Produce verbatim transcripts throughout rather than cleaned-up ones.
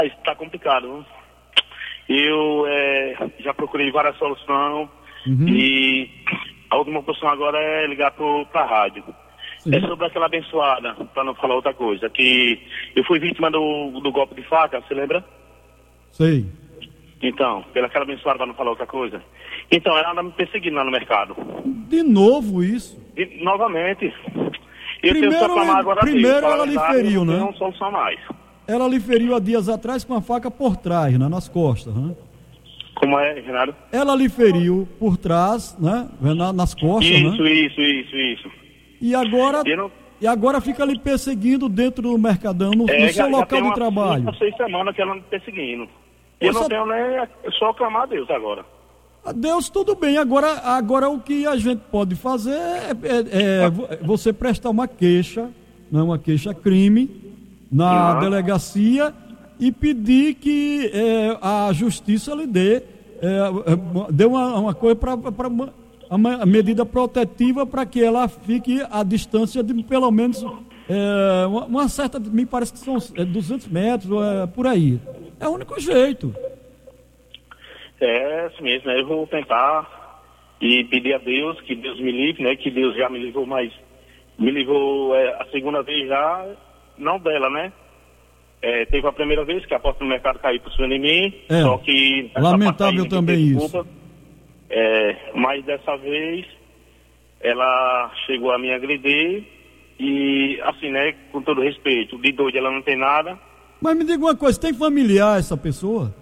Está complicado, viu? Eu é, já procurei várias soluções uhum. e a última opção agora é ligar para a rádio. Sim. É sobre aquela abençoada, para não falar outra coisa, que eu fui vítima do, do golpe de faca, você lembra? Sei. Então, pelaquela abençoada, para não falar outra coisa. Então, ela anda me perseguindo lá no mercado. De novo isso? De, novamente. Eu primeiro, tenho que reclamar agora primeiro Deus, ela lhe feriu, né? Não solução mais. Ela lhe feriu há dias atrás com a faca por trás, né? Nas costas, né? Como é, Renato? Ela lhe feriu por trás, né? Nas costas, isso, né? Isso, isso, isso, E agora, não... e agora fica lhe perseguindo dentro do Mercadão, no, é, no seu já, local já de trabalho. Há seis semanas que ela me perseguindo. E eu não tenho nem... É só clamar a Deus agora. A Deus, tudo bem. Agora, agora o que a gente pode fazer é, é, é você prestar uma queixa, né? Uma queixa-crime na uhum. delegacia e pedir que é, a justiça lhe dê, é, dê uma, uma coisa para uma medida protetiva para que ela fique à distância de pelo menos é, uma, uma certa, me parece que são duzentos metros, é, por aí. É o único jeito. É assim mesmo, né? Eu vou tentar e pedir a Deus que Deus me livre, né? Que Deus já me livrou, mas me livrou é, a segunda vez já, não dela, né? É, teve a primeira vez que a porta do mercado caiu por cima de mim, é, só que... lamentável também isso. É, mas dessa vez ela chegou a me agredir e, assim, né, com todo respeito, de doido ela não tem nada. Mas me diga uma coisa, tem familiar essa pessoa?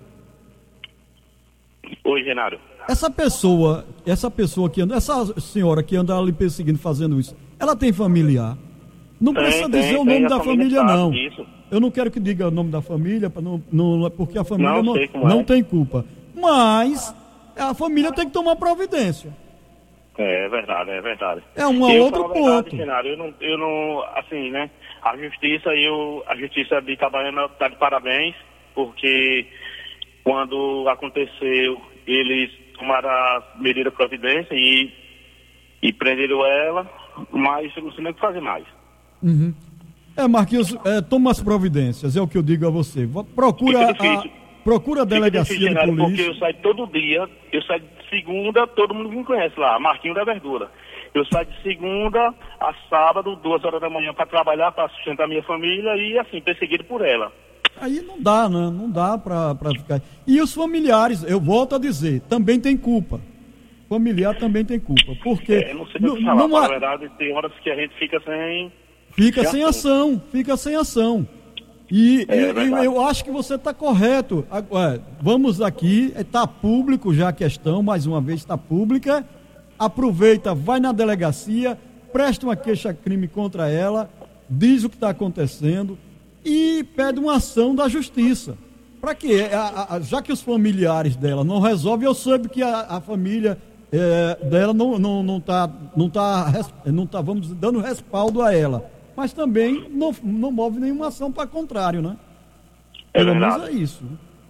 Oi, Genaro. Essa pessoa, essa pessoa que anda, essa senhora que anda ali perseguindo, fazendo isso, ela tem familiar? Não tem, precisa dizer tem, o nome tem, da família, família não. Disso. Eu não quero que diga o nome da família, não, não, porque a família não, não, não é. tem culpa. Mas a família tem que tomar providência. É, é verdade, é verdade. É um outro ponto. Verdade, eu não, eu não, assim, né? A justiça, eu, a justiça de Itabaiana está de parabéns, porque quando aconteceu, eles tomaram a medida de providência e, e prenderam ela, mas eu não sei nem o que fazer mais. Uhum. É, Marquinhos, é, toma as providências, é o que eu digo a você. Procura a, procura a delegacia de polícia. Porque eu saio todo dia, eu saio de segunda, todo mundo me conhece lá, Marquinhos da Verdura. Eu saio de segunda a sábado, duas horas da manhã, para trabalhar, para sustentar minha família e, assim, perseguido por ela. Aí não dá, né? Não dá para ficar... E os familiares, eu volto a dizer, também tem culpa. Familiar também tem culpa, porque... É, não sei o que falar, na verdade, tem horas que a gente fica sem... Fica sem ação, fica sem ação. E, é, e é eu acho que você está correto. Agora, vamos aqui, está público já a questão, mais uma vez está pública. Aproveita, vai na delegacia, presta uma queixa-crime contra ela, diz o que está acontecendo e pede uma ação da justiça. Para quê? A, a, já que os familiares dela não resolvem, eu soube que a, a família é, dela não está, não, não tá, não tá, não tá, vamos dizer, dando respaldo a ela. Mas também não, não move nenhuma ação para contrário, né? É Pelo verdade. menos é isso.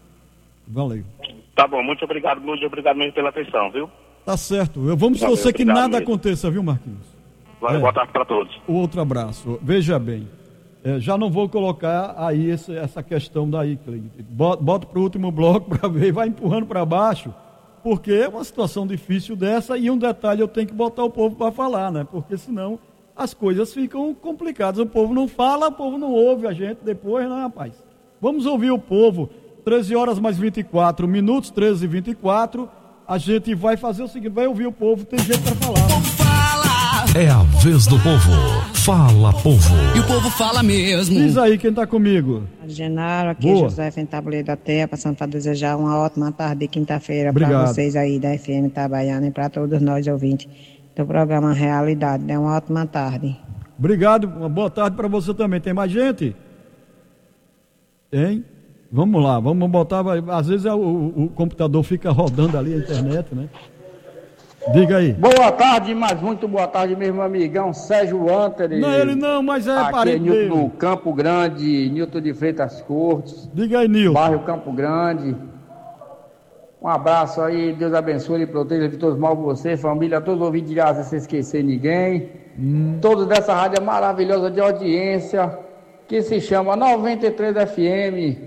Valeu. Tá bom, muito obrigado, muito obrigado mesmo pela atenção, viu? Tá certo. Eu vamos Valeu, torcer que nada mesmo. aconteça, viu, Marquinhos? Valeu, é. Boa tarde para todos. Outro abraço. Veja bem, é, já não vou colocar aí esse, essa questão daí, Cleide. Bota, bota para o último bloco para ver, vai empurrando para baixo, porque é uma situação difícil dessa e um detalhe eu tenho que botar o povo para falar, né? Porque senão as coisas ficam complicadas. O povo não fala, o povo não ouve a gente depois, né, rapaz? Vamos ouvir o povo. treze horas mais vinte e quatro minutos, treze e vinte e quatro. A gente vai fazer o seguinte, vai ouvir o povo, tem gente para falar. O povo fala. É a vez do povo. Fala, povo. E o povo fala mesmo. Diz aí quem tá comigo. Genaro, aqui Boa. é José Fentabuleiro da Terra, passando para desejar uma ótima tarde de quinta-feira Obrigado. para vocês aí da F M Itabaiana e para todos nós ouvintes do programa Realidade. Dê uma ótima tarde. Obrigado, uma boa tarde para você também. Tem mais gente? Tem? Vamos lá, vamos botar, às vezes o, o, o computador fica rodando ali a internet, né? Diga aí. Boa tarde, mas muito boa tarde, meu amigão Sérgio Anter. Não, ele não, mas é aqui parente é Nilton dele. do Campo Grande, Nilton de Freitas Cortes. Diga aí, Nilton. Bairro Campo Grande. Um abraço aí, Deus abençoe e proteja de todos mal você, família, todos os ouvintes de asa, sem esquecer ninguém. Hum. Todos dessa rádio maravilhosa de audiência, que se chama noventa e três F M.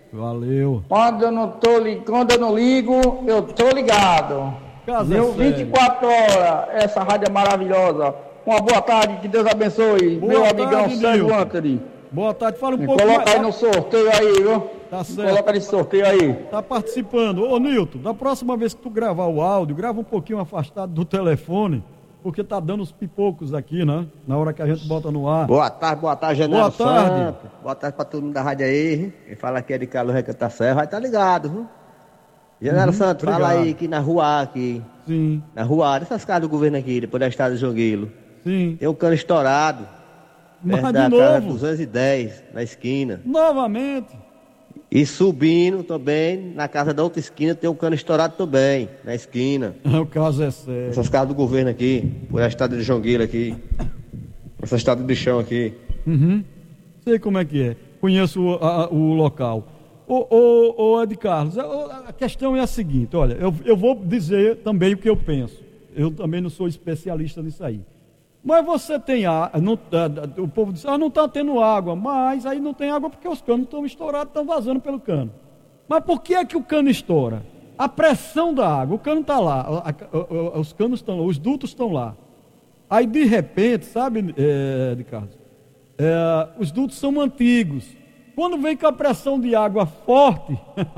Valeu. Quando eu não tô li... quando eu não ligo, eu tô ligado. Casa Viu? séria. vinte e quatro horas, essa rádio é maravilhosa. Uma boa tarde, que Deus abençoe. Boa Meu tarde, amigão Sérgio Nilton. Anthony. Boa tarde, fala um Me pouco coloca mais. aí no sorteio aí, viu? Tá Me certo. coloca nesse sorteio aí. Tá participando. Ô, Nilton, da próxima vez que tu gravar o áudio, grava um pouquinho afastado do telefone, porque tá dando os pipocos aqui, né? Na hora que a gente bota no ar. Boa tarde, boa tarde, Genaro Boa tarde. Santos. Boa tarde pra todo mundo da rádio aí. Quem fala aqui é de Carlos Recanto Serra, vai estar ligado, viu? Genaro Uhum, Santos, fala obrigado. aí aqui na rua aqui. Sim, Na rua, essas casas do governo aqui, depois da estrada de Joguilo. sim. Tem um cano estourado. Mas perto de da casa novo, duzentos e dez, na esquina. novamente. E subindo também, na casa da outra esquina, tem um cano estourado também, na esquina. O caso é sério. Essas casas do governo aqui, por a estrada de Joguilo aqui. Essa estrada de chão aqui. Uhum. Sei como é que é. Conheço o, a- o local. Ô, ô, ô Ed Carlos, a, a questão é a seguinte, olha, eu, eu vou dizer também o que eu penso. Eu também não sou especialista nisso aí. Mas você tem água, o povo diz, ah, não está tendo água, mas aí não tem água porque os canos estão estourados, estão vazando pelo cano. Mas por que é que o cano estoura? A pressão da água, o cano está lá, a- a- a- os canos estão lá, os dutos estão lá. Aí de repente, sabe, é, Ed Carlos, é, os dutos são antigos. Quando vem com a pressão de água forte,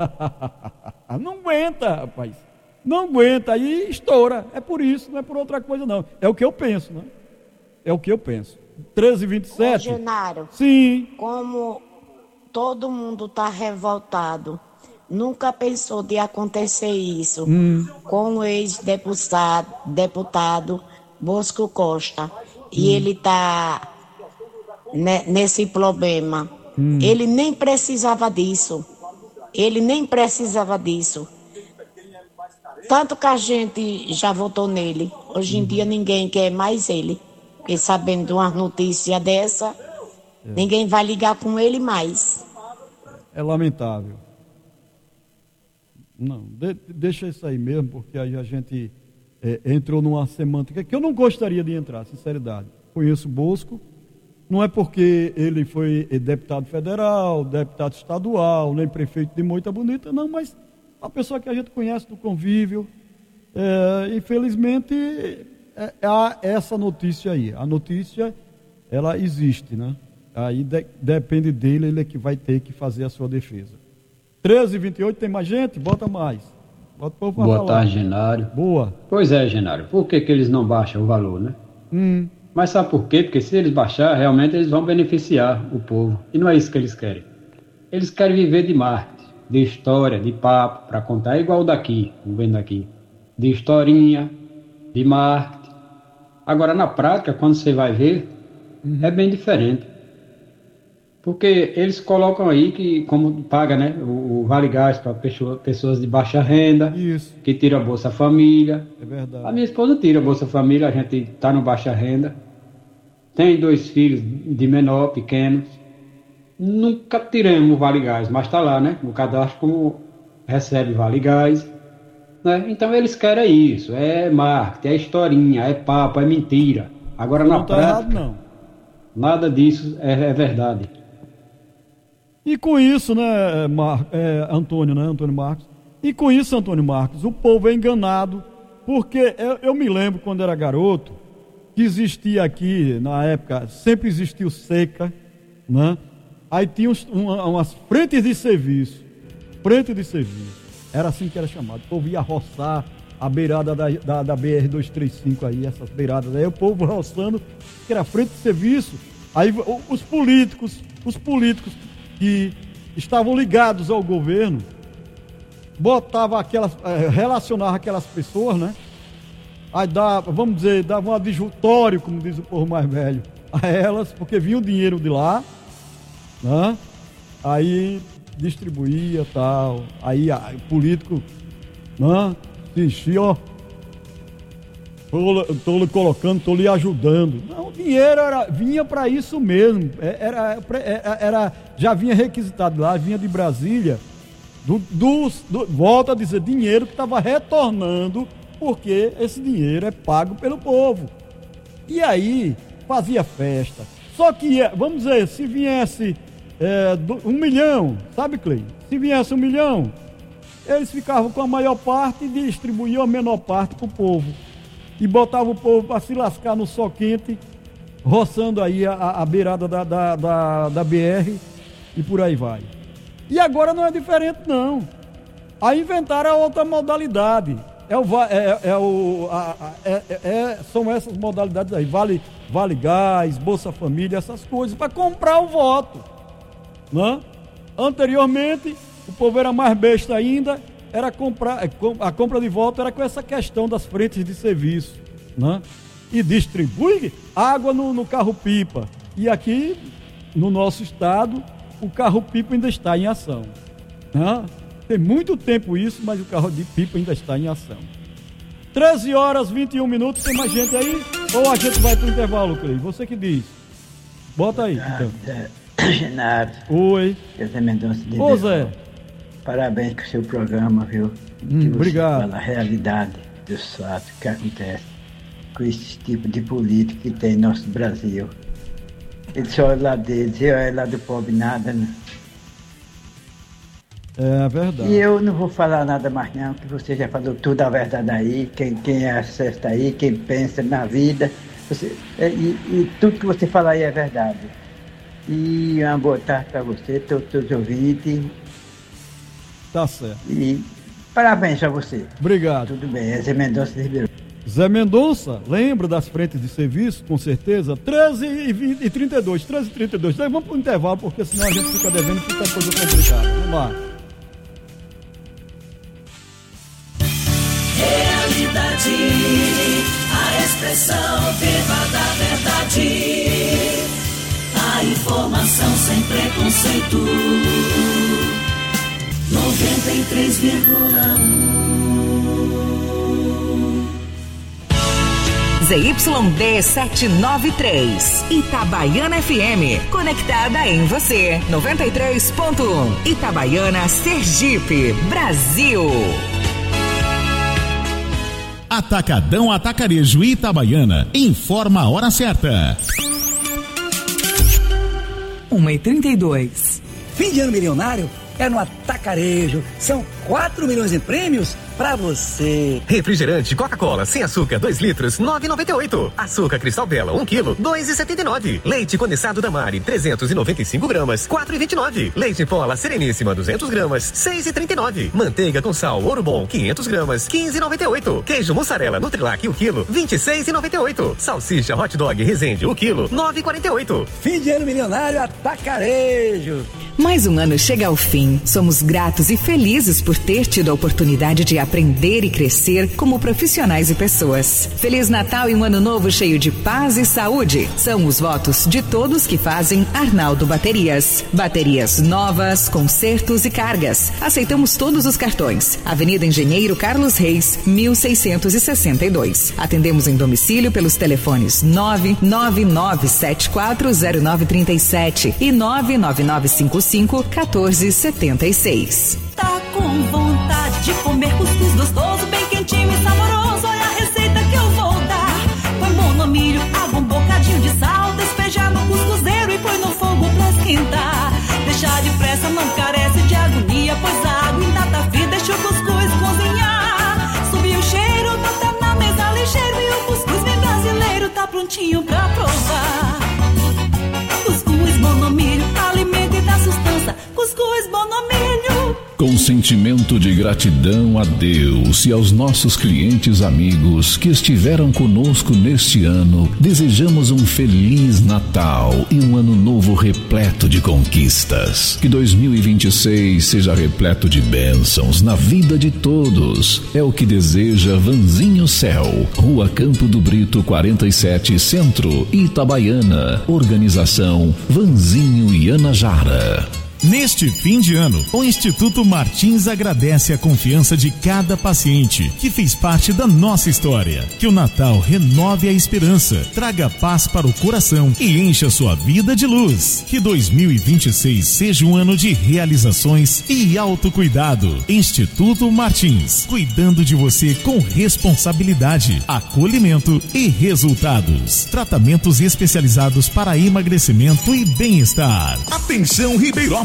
não aguenta, rapaz. Não aguenta, aí estoura. É por isso, não é por outra coisa, não. É o que eu penso, né? É o que eu penso. treze e vinte e Ô, sete. Genaro, Sim. como todo mundo está revoltado, nunca pensou de acontecer isso Hum. com o ex-deputado deputado Bosco Costa. E ele está nesse problema. Ele nem precisava disso. Ele nem precisava disso. Tanto que a gente já votou nele. Hoje em dia ninguém quer mais ele. Porque sabendo de uma notícia dessa, ninguém vai ligar com ele mais. É lamentável. Não, de- deixa isso aí mesmo, porque aí a gente é, entrou numa semântica que eu não gostaria de entrar, sinceridade. Conheço Bosco, não é porque ele foi eh, deputado federal, deputado estadual, nem prefeito de Moita Bonita, não, mas uma pessoa que a gente conhece do convívio. É, infelizmente, é, há essa notícia aí. A notícia, ela existe, né? Aí de- depende dele, ele é que vai ter que fazer a sua defesa. treze e vinte e oito, tem mais gente? Bota mais. Bota o povo pra Boa falar. tarde, Genário. Boa. Pois é, Genário, por que, que eles não baixam o valor, né? Hum, Mas sabe por quê? Porque se eles baixar, realmente eles vão beneficiar o povo. E não é isso que eles querem. Eles querem viver de marketing, de história, de papo, para contar, é igual o daqui, o vendo aqui. De historinha, de marketing. Agora, na prática, quando você vai ver, é bem diferente. Porque eles colocam aí que, como paga, né, o, o Vale Gás para pessoas de baixa renda, isso, que tira a Bolsa Família. é verdade. A minha esposa tira a Bolsa Família, a gente está no baixa renda. Tem dois filhos de menor, pequenos. Nunca tiramos o Vale Gás, mas está lá, né? No cadastro como recebe Vale Gás. Né? Então eles querem isso. É marketing, é historinha, é papo, é mentira. Agora na Não está prática, errado, não. nada disso é, é verdade. E com isso, né, Mar... é, Antônio, né, Antônio Marcos? E com isso, Antônio Marcos, o povo é enganado, porque eu, eu me lembro quando era garoto, que existia aqui, na época, sempre existiu seca, né? Aí tinha uns, uma, umas frentes de serviço, frente de serviço, era assim que era chamado. O povo ia roçar a beirada da, da, da B R duzentos e trinta e cinco aí, essas beiradas, aí o povo roçando, que era frente de serviço. Aí os políticos, os políticos que estavam ligados ao governo, botava aquelas, eh, relacionava aquelas pessoas, né? Aí dava, vamos dizer, dava um adjutório, como diz o povo mais velho, a elas, porque vinha o dinheiro de lá, né? Aí distribuía tal, aí a, o político, né? Se enchia, ó, estou lhe colocando, estou lhe ajudando. Não, o dinheiro era, vinha para isso mesmo, era, era, era, já vinha requisitado lá, vinha de Brasília, do, dos, do, volta a dizer, dinheiro que estava retornando, porque esse dinheiro é pago pelo povo. E aí, fazia festa. Só que, vamos dizer, se viesse é, do, um milhão, sabe, Clei? Se viesse um milhão, eles ficavam com a maior parte e distribuíam a menor parte para o povo. E botavam o povo para se lascar no sol quente, roçando aí a, a beirada da, da, da, da B R e por aí vai. E agora não é diferente, não. Aí inventaram a outra modalidade. É o, é, é o, a, a, é, é, são essas modalidades aí, vale, vale Gás, Bolsa Família, essas coisas, para comprar o voto. Né? Anteriormente, o povo era mais besta ainda, era comprar, a compra de voto era com essa questão das frentes de serviço. Né? E distribui água no, no carro-pipa. E aqui, no nosso estado, o carro-pipa ainda está em ação. Né? Tem muito tempo isso, mas o carro de pipa ainda está em ação. treze horas e vinte e um minutos, tem mais gente aí? Ou a gente vai para o intervalo, Clei? Você que diz. Bota aí. Então. Genaro. Oi. José Mendonça de Ô, Zé. Parabéns pelo seu programa, viu? Hum, que você obrigado. fala a realidade dos fatos que acontecem com esse tipo de político que tem no nosso Brasil. Ele só olha lá deles, eu olho lá do pobre nada, né? É verdade. E eu não vou falar nada mais não, que você já falou tudo a verdade aí, quem, quem acerta aí, quem pensa na vida, você, e, e tudo que você fala aí é verdade. E uma boa tarde para você, todos os ouvintes. Tá certo. E parabéns a você. Obrigado. Tudo bem, é Zé Mendonça de Ribeirão. Zé Mendonça, lembra das frentes de serviço, com certeza? treze e trinta e dois, treze e trinta e dois. Daí vamos para o intervalo, porque senão a gente fica devendo, fica coisa complicada. Vamos lá. Realidade, a expressão viva da verdade, a informação sem preconceito, noventa e três vírgula um. Z Y D setecentos e noventa e três, Itabaiana F M, conectada em você, noventa e três ponto um, Itabaiana, Sergipe, Brasil. Atacadão Atacarejo Itabaiana, informa a hora certa. uma e trinta e dois. Fim de ano milionário é no Atacarejo. São quatro milhões em prêmios pra você. Refrigerante Coca-Cola sem açúcar, dois litros, nove reais e noventa e oito centavos. Açúcar Cristal Bela, um quilo, dois reais e setenta e nove centavos. Leite condensado Damari, trezentos e noventa e cinco gramas, quatro reais e vinte e nove centavos. Leite Pola Sereníssima, duzentos gramas, seis reais e trinta e nove centavos. Manteiga com sal Ouro Bom, quinhentos gramas, quinze reais e noventa e oito centavos. Queijo mussarela Nutrilac, o quilo, vinte e seis reais e noventa e oito centavos. Salsicha Hot Dog Resende, o quilo, nove reais e quarenta e oito centavos. Fim de ano milionário Atacarejo. Mais um ano chega ao fim. Somos gratos e felizes por ter tido a oportunidade de aprender e crescer como profissionais e pessoas. Feliz Natal e um ano novo cheio de paz e saúde. São os votos de todos que fazem Arnaldo Baterias. Baterias novas, consertos e cargas. Aceitamos todos os cartões. Avenida Engenheiro Carlos Reis, mil seiscentos e sessenta e dois. Atendemos em domicílio pelos telefones nove nove nove sete quatro zero nove três sete e nove nove nove cinco cinco um quatro sete seis. Tá com vontade de comer cuscuz gostoso, bem quentinho e saboroso? Olha a receita que eu vou dar. Põe monomilho, água, um bocadinho de sal, despeja no cuscuzeiro e põe no fogo pra esquentar. Deixar depressa não carece de agonia, pois a água ainda tá fria, deixa o cuscuz cozinhar. Subir o cheiro, bota na mesa ligeiro e o cuscuz bem brasileiro tá prontinho pra provar. Cuscuz monomilho, alimento e dá sustância. Cuscuz monomilho. Com sentimento de gratidão a Deus e aos nossos clientes amigos que estiveram conosco neste ano, desejamos um feliz Natal e um ano novo repleto de conquistas. Que dois mil e vinte e seis seja repleto de bênçãos na vida de todos. É o que deseja Vanzinho Céu, Rua Campo do Brito quarenta e sete, Centro, Itabaiana. Organização Vanzinho e Ana Jara. Neste fim de ano, o Instituto Martins agradece a confiança de cada paciente que fez parte da nossa história. Que o Natal renove a esperança, traga paz para o coração e encha sua vida de luz. Que dois mil e vinte e seis seja um ano de realizações e autocuidado. Instituto Martins, cuidando de você com responsabilidade, acolhimento e resultados. Tratamentos especializados para emagrecimento e bem-estar. Atenção, Ribeirópolis!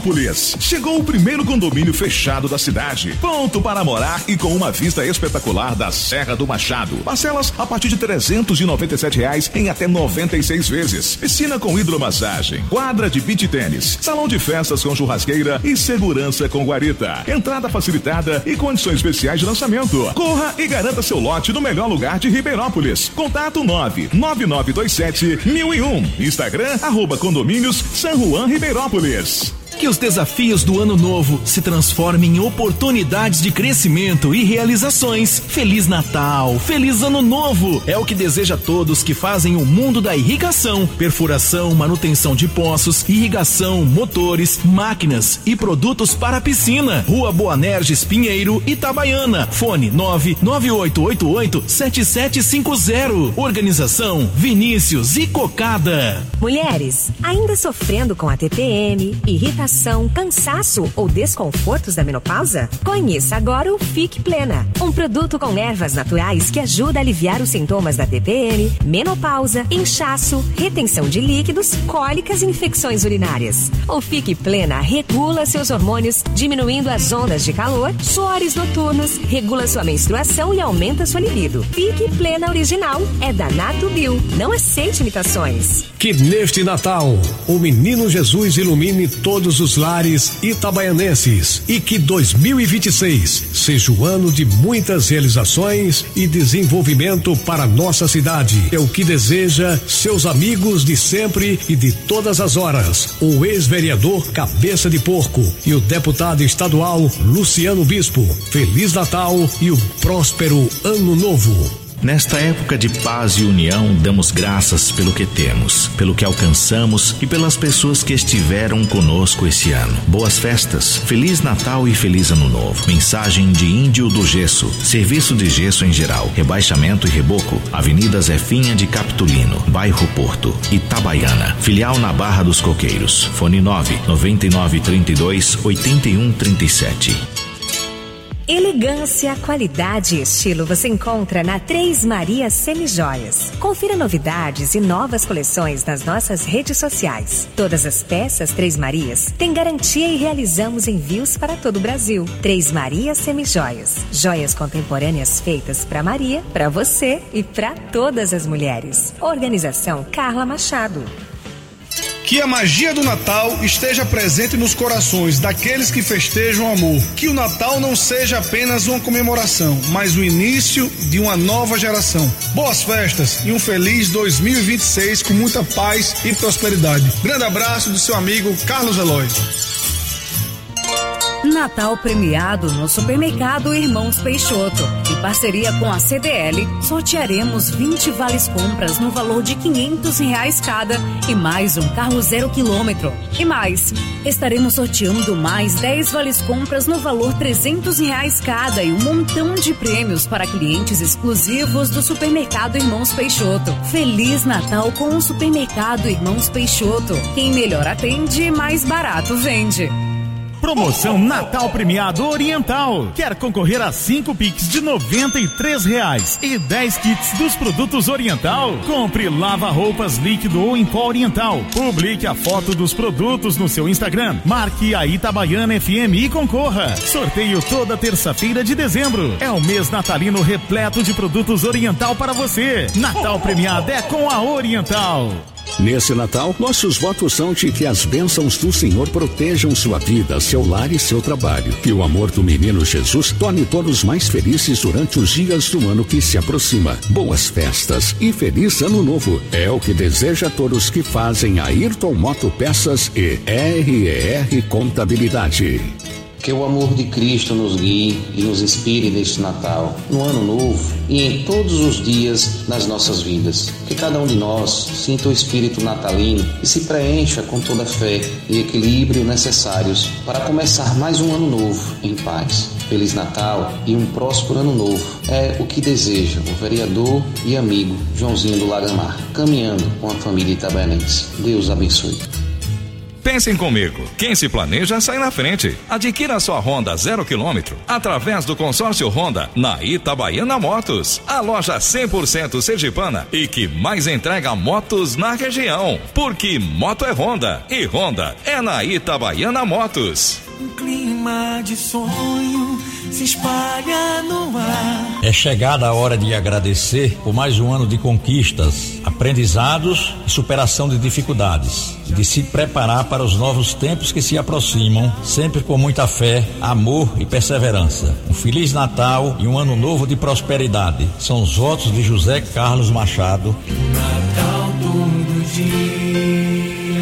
Ribeirópolis. Chegou o primeiro condomínio fechado da cidade, pronto para morar e com uma vista espetacular da Serra do Machado. Parcelas a partir de trezentos e noventa e sete reais em até noventa e seis vezes. Piscina com hidromassagem, quadra de beach tênis, salão de festas com churrasqueira e segurança com guarita. Entrada facilitada e condições especiais de lançamento. Corra e garanta seu lote no melhor lugar de Ribeirópolis. Contato nove nove nove dois sete mil e um. Instagram, arroba condomínios San Juan Ribeirópolis. Que os desafios do ano novo se transformem em oportunidades de crescimento e realizações. Feliz Natal, feliz Ano Novo! É o que deseja a todos que fazem o mundo da irrigação, perfuração, manutenção de poços, irrigação, motores, máquinas e produtos para a piscina. Rua Boanerges Pinheiro, Itabaiana. Fone nove nove oito oito oito sete sete cinco zero. Organização Vinícius e Cocada. Mulheres, ainda sofrendo com a T P M, irritação, cansaço ou desconfortos da menopausa? Conheça agora o Fique Plena, um produto com ervas naturais que ajuda a aliviar os sintomas da T P M, menopausa, inchaço, retenção de líquidos, cólicas e infecções urinárias. O Fique Plena regula seus hormônios, diminuindo as ondas de calor, suores noturnos, regula sua menstruação e aumenta sua libido. Fique Plena Original é da Nato Bio. Não aceite imitações. Que neste Natal o Menino Jesus ilumine todos os lares itabaianenses e que dois mil e vinte e seis seja o ano de muitas realizações e desenvolvimento para nossa cidade. É o que deseja seus amigos de sempre e de todas as horas, o ex-vereador Cabeça de Porco e o deputado estadual Luciano Bispo. Feliz Natal e um próspero Ano Novo. Nesta época de paz e união, damos graças pelo que temos, pelo que alcançamos e pelas pessoas que estiveram conosco esse ano. Boas festas, Feliz Natal e Feliz Ano Novo. Mensagem de Índio do Gesso, serviço de gesso em geral, rebaixamento e reboco, Avenida Zefinha de Capitulino, Bairro Porto, Itabaiana, filial na Barra dos Coqueiros. Fone nove nove nove três dois oito um três sete. Elegância, qualidade e estilo você encontra na Três Marias Semijoias. Confira novidades e novas coleções nas nossas redes sociais. Todas as peças Três Marias têm garantia e realizamos envios para todo o Brasil. Três Marias Semijoias. Joias contemporâneas feitas para Maria, para você e para todas as mulheres. Organização Carla Machado. Que a magia do Natal esteja presente nos corações daqueles que festejam o amor. Que o Natal não seja apenas uma comemoração, mas o início de uma nova geração. Boas festas e um feliz dois mil e vinte e seis com muita paz e prosperidade. Grande abraço do seu amigo Carlos Eloy. Natal premiado no Supermercado Irmãos Peixoto. Em parceria com a C D L, sortearemos vinte vales compras no valor de quinhentos reais cada e mais um carro zero quilômetro. E mais, estaremos sorteando mais dez vales compras no valor trezentos reais cada e um montão de prêmios para clientes exclusivos do Supermercado Irmãos Peixoto. Feliz Natal com o Supermercado Irmãos Peixoto. Quem melhor atende, mais barato vende. Promoção Natal Premiado Oriental. Quer concorrer a cinco Pix de noventa e três reais e dez kits dos produtos Oriental? Compre lava-roupas líquido ou em pó Oriental. Publique a foto dos produtos no seu Instagram. Marque a Itabaiana F M e concorra. Sorteio toda terça-feira de dezembro. É o mês natalino repleto de produtos Oriental para você. Natal Premiado é com a Oriental. Nesse Natal, nossos votos são de que as bênçãos do Senhor protejam sua vida, seu lar e seu trabalho. Que o amor do menino Jesus torne todos mais felizes durante os dias do ano que se aproxima. Boas festas e feliz Ano Novo. É o que deseja a todos que fazem a Ayrton Moto Peças e R E R Contabilidade. Que o amor de Cristo nos guie e nos inspire neste Natal, no Ano Novo e em todos os dias das nossas vidas. Que cada um de nós sinta o espírito natalino e se preencha com toda a fé e equilíbrio necessários para começar mais um ano novo em paz. Feliz Natal e um próspero Ano Novo é o que deseja o vereador e amigo Joãozinho do Lagamar, caminhando com a família itabaianense. Deus abençoe. Pensem comigo, quem se planeja sai na frente. Adquira sua Honda zero quilômetro através do consórcio Honda na Itabaiana Motos, a loja cem por cento sergipana e que mais entrega motos na região. Porque moto é Honda e Honda é na Itabaiana Motos. Um clima de sonho se espalha no ar. É chegada a hora de agradecer por mais um ano de conquistas, aprendizados e superação de dificuldades, de se preparar para os novos tempos que se aproximam, sempre com muita fé, amor e perseverança. Um Feliz Natal e um ano novo de prosperidade. São os votos de José Carlos Machado. Natal todo dia.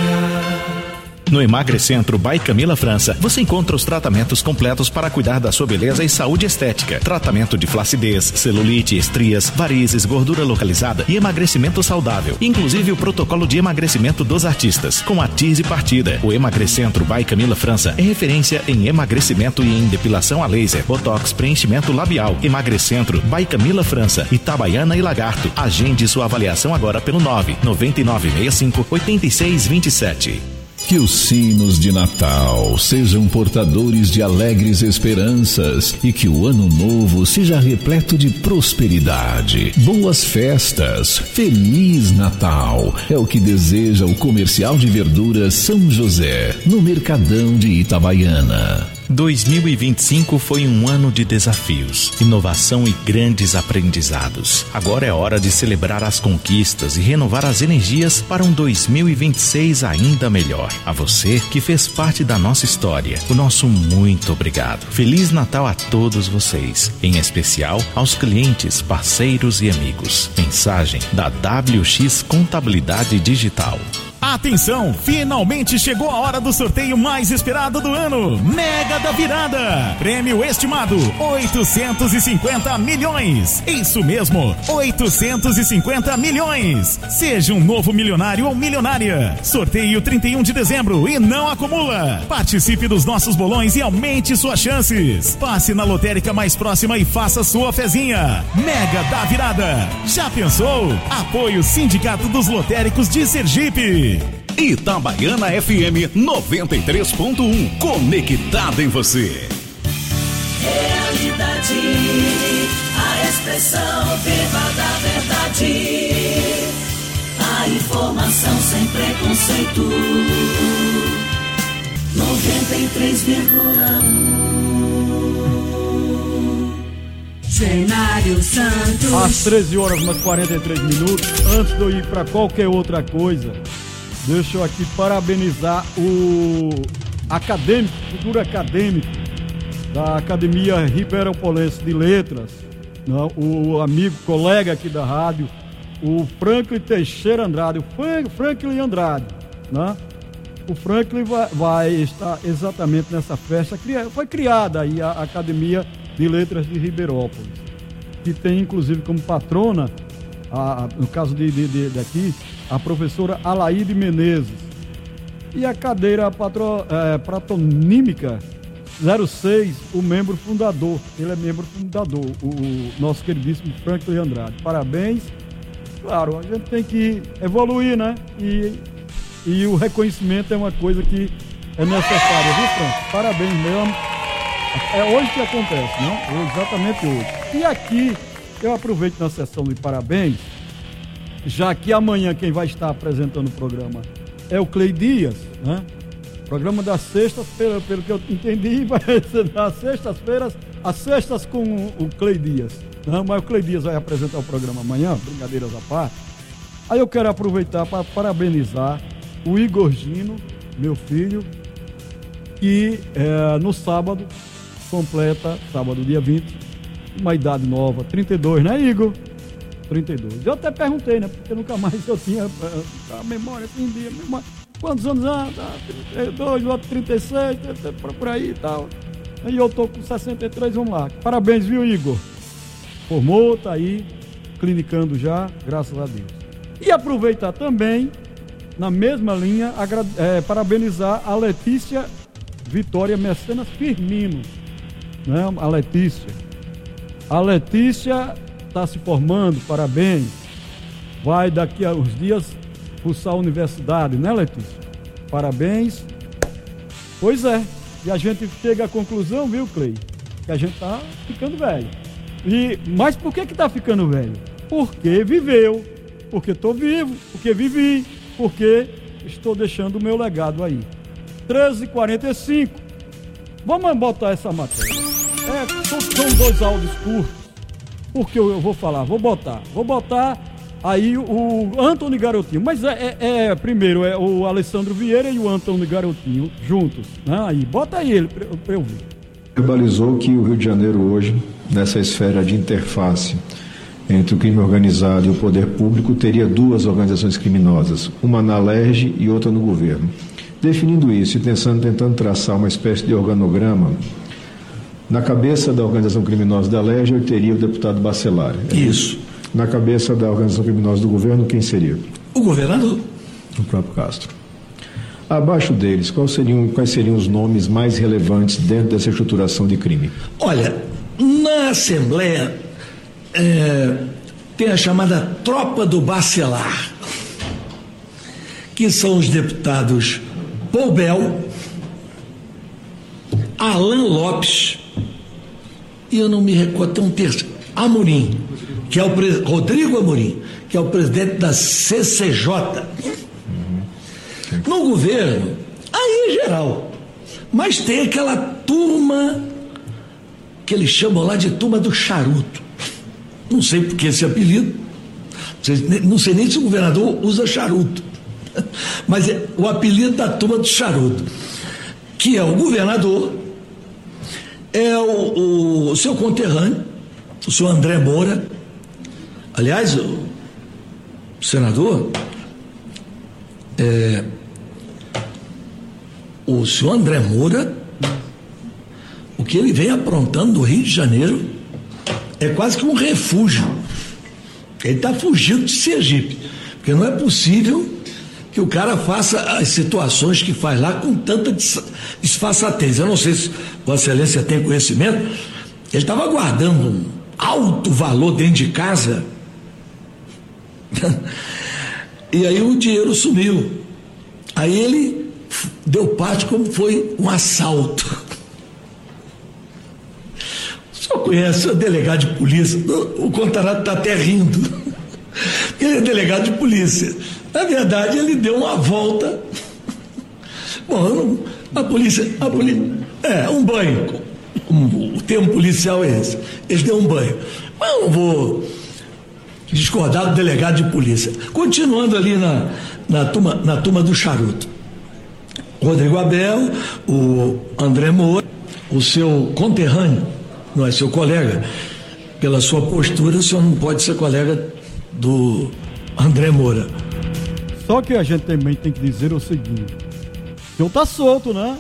No Emagrecentro by Camila França, você encontra os tratamentos completos para cuidar da sua beleza e saúde estética. Tratamento de flacidez, celulite, estrias, varizes, gordura localizada e emagrecimento saudável. Inclusive o protocolo de emagrecimento dos artistas, com a Tise Partida. O Emagrecentro by Camila França é referência em emagrecimento e em depilação a laser, botox, preenchimento labial. Emagrecentro by Camila França, Itabaiana e Lagarto. Agende sua avaliação agora pelo nove nove nove seis cinco oito seis dois sete. Que os sinos de Natal sejam portadores de alegres esperanças e que o ano novo seja repleto de prosperidade. Boas festas, Feliz Natal, é o que deseja o Comercial de Verduras São José, no Mercadão de Itabaiana. dois mil e vinte e cinco foi um ano de desafios, inovação e grandes aprendizados. Agora é hora de celebrar as conquistas e renovar as energias para um dois mil e vinte e seis ainda melhor. A você que fez parte da nossa história, o nosso muito obrigado. Feliz Natal a todos vocês, em especial aos clientes, parceiros e amigos. Mensagem da W X Contabilidade Digital. Atenção, finalmente chegou a hora do sorteio mais esperado do ano, Mega da Virada. Prêmio estimado oitocentos e cinquenta milhões. Isso mesmo, oitocentos e cinquenta milhões. Seja um novo milionário ou milionária. Sorteio trinta e um de dezembro e não acumula. Participe dos nossos bolões e aumente suas chances. Passe na lotérica mais próxima e faça sua fezinha. Mega da Virada. Já pensou? Apoio Sindicato dos Lotéricos de Sergipe. Itabaiana F M noventa e três ponto um, conectado em você. Realidade, a expressão viva da verdade, a informação sem preconceito. noventa e três vírgula um. Cenário Santos. Às treze horas mais quarenta e três minutos. Antes de eu ir para qualquer outra coisa, deixa eu aqui parabenizar o acadêmico, futuro acadêmico da Academia Ribeirão-Polense de Letras, né? O amigo, colega aqui da rádio, o Franklin Teixeira Andrade, o Franklin Andrade, né? O Franklin vai, vai estar exatamente nessa festa. Foi criada aí a Academia de Letras de Ribeirópolis, que tem inclusive como patrona, a, no caso de, de, de, daqui, a professora Alaide Menezes. E a cadeira patro, é, Pratonímica zero seis, o membro fundador. Ele é membro fundador, o, o nosso queridíssimo Franklin Andrade. Parabéns. Claro, a gente tem que evoluir, né? E, e o reconhecimento é uma coisa que é necessária, viu, Franklin? Parabéns mesmo. É hoje que acontece, né? É exatamente hoje. E aqui, eu aproveito na sessão de parabéns, já que amanhã quem vai estar apresentando o programa é o Clei Dias, né? O programa das sextas, pelo, pelo que eu entendi, vai ser das sextas-feiras, as sextas com o Clei Dias, né? Mas o Clei Dias vai apresentar o programa amanhã, brincadeiras à parte. Aí eu quero aproveitar para parabenizar o Igor Gino, meu filho, que é, no sábado completa, sábado dia vinte, uma idade nova, trinta e dois, né, Igor? trinta e dois. Eu até perguntei, né? Porque nunca mais eu tinha a memória, assim, dia, memória. Quantos anos? Ah, trinta e dois, o outro trinta e seis, por aí e tal. E eu tô com sessenta e três, vamos lá. Parabéns, viu, Igor? Formou, tá aí, clinicando já, graças a Deus. E aproveitar também, na mesma linha, é, parabenizar a Letícia Vitória Mecenas Firmino, né? A Letícia. A Letícia está se formando, parabéns. Vai daqui a uns dias cursar a universidade, né, Letícia? Parabéns. Pois é. E a gente chega à conclusão, viu, Clay? Que a gente tá ficando velho. E, mas por que que tá ficando velho? Porque viveu. Porque tô vivo. Porque vivi. Porque estou deixando o meu legado aí. treze e quarenta e cinco. Vamos botar essa matéria. É, são dois áudios curtos. Porque eu, eu vou falar, vou botar. Vou botar aí o Antônio Garotinho. Mas é, é, é primeiro, é o Alessandro Vieira e o Antônio Garotinho juntos. Né? Aí, bota aí ele pra, pra eu ver. Verbalizou que o Rio de Janeiro hoje, nessa esfera de interface entre o crime organizado e o poder público, teria duas organizações criminosas, uma na Alerj e outra no governo. Definindo isso e pensando, tentando traçar uma espécie de organograma, na cabeça da organização criminosa da Alerj eu teria o deputado Bacelar. Isso. Na cabeça da organização criminosa do governo, quem seria? O governador. O próprio Castro. Abaixo deles, quais seriam, quais seriam os nomes mais relevantes dentro dessa estruturação de crime? Olha, na Assembleia é, tem a chamada Tropa do Bacelar, que são os deputados Paul Bel, Alan Lopes, e eu não me recordo, tem um terceiro, Amorim, que é o pre... Rodrigo Amorim, que é o presidente da C C J. No governo, aí é geral, mas tem aquela turma que eles chamam lá de turma do charuto. Não sei por que esse apelido, não sei nem se o governador usa charuto, mas é o apelido da turma do charuto, que é o governador, é o, o seu conterrâneo, o senhor André Moura. Aliás, o senador, é, o senhor André Moura, o que ele vem aprontando do Rio de Janeiro é quase que um refúgio. Ele está fugindo de Sergipe, porque não é possível que o cara faça as situações que faz lá com tanta disfarçatez. Eu não sei se Vossa Excelência tem conhecimento, ele estava guardando um alto valor dentro de casa e aí o dinheiro sumiu. Aí ele deu parte como foi um assalto. O senhor conhece o delegado de polícia? O contrato está até rindo. Ele é delegado de polícia. Na verdade, ele deu uma volta. Bom, a polícia, a polícia, é, um banho. Um, o termo policial é esse. Ele deu um banho. Mas eu não vou discordar do delegado de polícia. Continuando ali na, na, turma, na turma do charuto. Rodrigo Abel, o André Moura, o seu conterrâneo, não é seu colega. Pela sua postura, o senhor não pode ser colega do André Moura. Só que a gente também tem que dizer o seguinte: o senhor tá solto, né?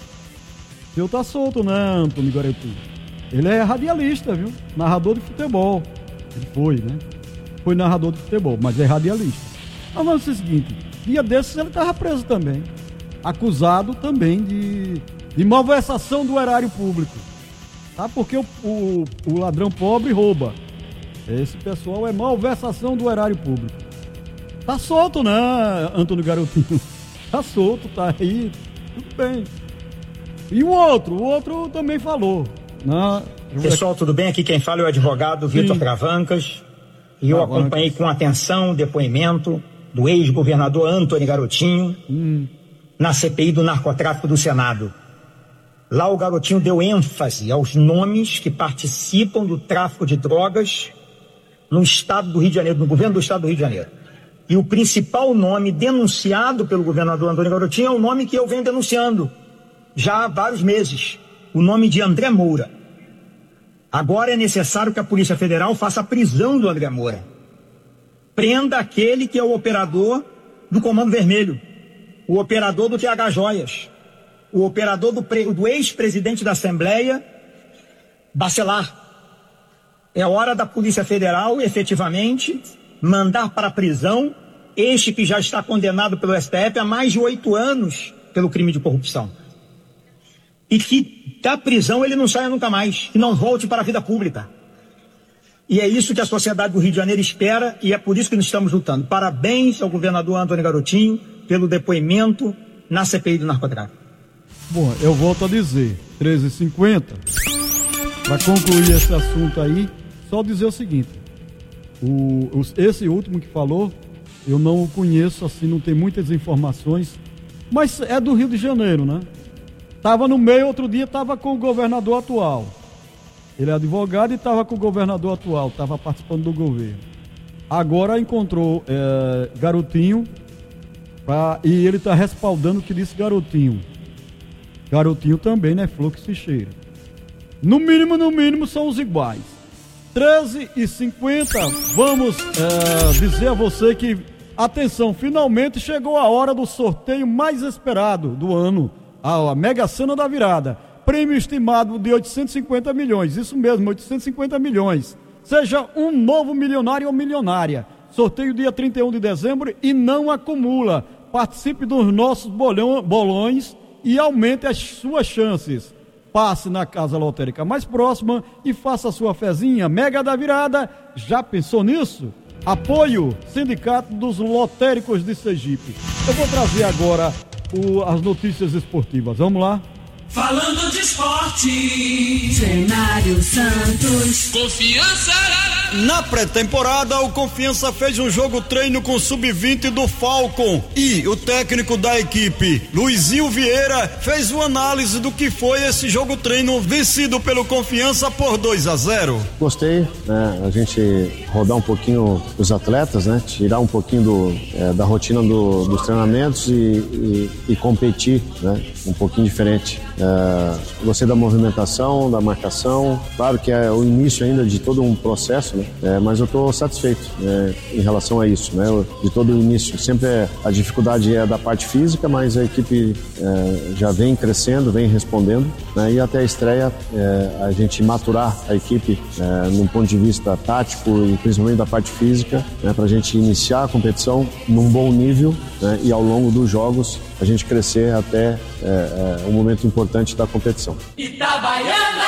O senhor tá solto, né, Antônio Garotinho? Ele é radialista, viu? Narrador de futebol. Ele foi, né? Foi narrador de futebol, mas é radialista. Mas vamos dizer o seguinte: dia desses ele estava preso também. Acusado também de, de malversação do erário público. Tá? Porque o, o, o ladrão pobre rouba. Esse pessoal é malversação do erário público. Tá solto, né, Antônio Garotinho? Tá solto, tá aí, tudo bem. E o outro, o outro também falou. Né? Pessoal, tudo bem? Aqui quem fala é o advogado Vitor Travancas. E eu Travancas. acompanhei com atenção o depoimento do ex-governador Antônio Garotinho hum. na C P I do narcotráfico do Senado. Lá o Garotinho deu ênfase aos nomes que participam do tráfico de drogas no estado do Rio de Janeiro, no governo do estado do Rio de Janeiro. E o principal nome denunciado pelo governador Antônio Garotinho é o nome que eu venho denunciando já há vários meses, o nome de André Moura. Agora é necessário que a Polícia Federal faça a prisão do André Moura. Prenda aquele que é o operador do Comando Vermelho, o operador do T H Joias, o operador do, pre... do ex-presidente da Assembleia, Bacelar. É hora da Polícia Federal, efetivamente, mandar para a prisão este que já está condenado pelo S T F há mais de oito anos pelo crime de corrupção. E que da prisão ele não saia nunca mais, que não volte para a vida pública. E é isso que a sociedade do Rio de Janeiro espera e é por isso que nós estamos lutando. Parabéns ao governador Antônio Garotinho pelo depoimento na C P I do narcotráfico. Bom, eu volto a dizer, treze e cinquenta. Para concluir esse assunto aí, só dizer o seguinte: o, os, esse último que falou, eu não o conheço, assim, não tem muitas informações, mas é do Rio de Janeiro, né? Estava no meio, outro dia estava com o governador atual. Ele é advogado e estava com o governador atual, estava participando do governo. Agora encontrou é, Garotinho, pra, e ele está respaldando o que disse Garotinho. Garotinho também, né? Flor que se cheira. No mínimo, no mínimo, são os iguais. treze e cinquenta, vamos é, dizer a você que, atenção, finalmente chegou a hora do sorteio mais esperado do ano, a, a Mega Sena da Virada. Prêmio estimado de oitocentos e cinquenta milhões, isso mesmo, oitocentos e cinquenta milhões. Seja um novo milionário ou milionária. Sorteio dia trinta e um de dezembro e não acumula. Participe dos nossos bolão, bolões e aumente as suas chances. Passe na casa lotérica mais próxima e faça a sua fezinha. Mega da Virada, já pensou nisso? Apoio Sindicato dos Lotéricos de Sergipe. Eu vou trazer agora o, as notícias esportivas. Vamos lá? Falando de esporte, Cenário Santos, Confiança. Na pré-temporada, o Confiança fez um jogo treino com o sub vinte do Falcon e o técnico da equipe, Luizinho Vieira, fez uma análise do que foi esse jogo treino vencido pelo Confiança por dois a zero. Gostei, né? A gente rodar um pouquinho os atletas, né? Tirar um pouquinho do, é, da rotina do, dos treinamentos e, e, e competir, né? Um pouquinho diferente. É, gostei da movimentação, da marcação. Claro que é o início ainda de todo um processo, né? É, mas eu estou satisfeito, né, em relação a isso, né? De todo o início. Sempre é, a dificuldade é da parte física, mas a equipe é, já vem crescendo, vem respondendo, né? E até a estreia é, a gente maturar a equipe é, num ponto de vista tático e principalmente da parte física, né, para a gente iniciar a competição num bom nível, né, e ao longo dos jogos a gente crescer até é, é, um momento importante da competição. Itabaiana,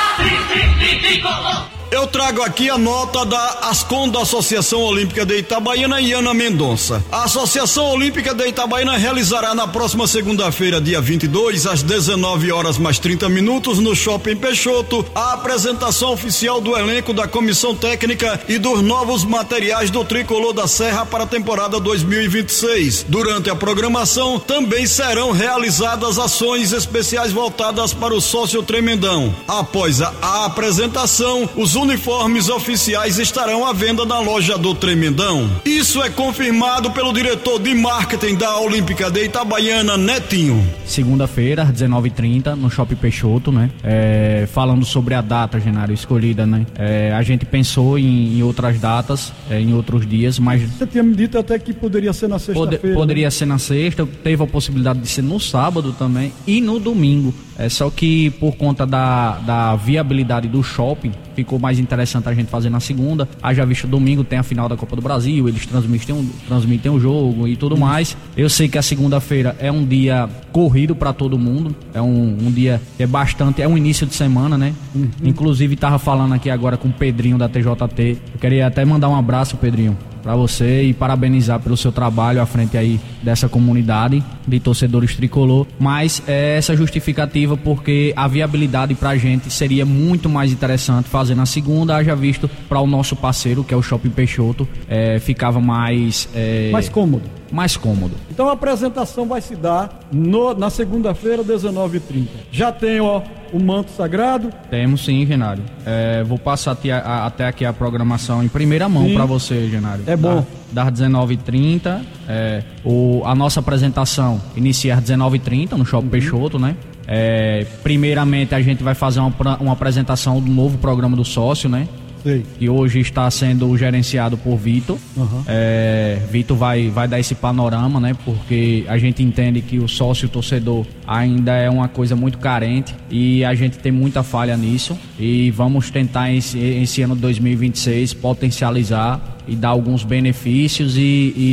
eu trago aqui a nota da ASCOM, da Associação Olímpica de Itabaiana, e Ana Mendonça. A Associação Olímpica de Itabaiana realizará na próxima segunda-feira, dia vinte e dois, às dezenove horas mais trinta minutos, no Shopping Peixoto, a apresentação oficial do elenco da Comissão Técnica e dos novos materiais do Tricolor da Serra para a temporada dois mil e vinte e seis. Durante a programação, também serão realizadas ações especiais voltadas para o sócio Tremendão. Após a, a apresentação, os uniformes oficiais estarão à venda na loja do Tremendão. Isso é confirmado pelo diretor de marketing da Olímpica de Itabaiana, Netinho. Segunda-feira, às dezenove e trinta, no Shopping Peixoto, né? É, falando sobre a data, Genário, escolhida, né? É, a gente pensou em, em outras datas, é, em outros dias, mas... Você tinha me dito até que poderia ser na sexta-feira. Pode, poderia né? ser na sexta, teve a possibilidade de ser no sábado também e no domingo. É só que por conta da, da viabilidade do shopping, ficou mais interessante a gente fazer na segunda. Haja visto domingo tem a final da Copa do Brasil, eles transmitem um, transmitem um jogo e tudo mais. Eu sei que a segunda-feira é um dia corrido para todo mundo, é um, um dia é bastante, é um início de semana, né? Uhum. Inclusive tava falando aqui agora com o Pedrinho da T J T. Eu queria até mandar um abraço, Pedrinho, para você e parabenizar pelo seu trabalho à frente aí dessa comunidade de torcedores tricolor, mas é essa justificativa porque a viabilidade pra gente seria muito mais interessante fazer na segunda, haja visto para o nosso parceiro, que é o Shopping Peixoto, é, ficava mais... É, mais cômodo. Mais cômodo. Então a apresentação vai se dar no, na segunda-feira, dezenove e trinta. Já tem, ó, o manto sagrado? Temos sim, Genário. É, vou passar até, a, até aqui a programação em primeira mão para você, Genário. É bom. Da, das dezenove e trinta, é, o, a nossa apresentação inicia às dezenove e trinta no Shopping uhum. Peixoto, né? É, primeiramente a gente vai fazer uma, uma apresentação do novo programa do sócio, né? Sei. Que hoje está sendo gerenciado por Vitor. Uhum. É, Vitor vai, vai dar esse panorama, né? Porque a gente entende que o sócio torcedor ainda é uma coisa muito carente e a gente tem muita falha nisso. E vamos tentar esse, esse ano de dois mil e vinte e seis potencializar e dar alguns benefícios e,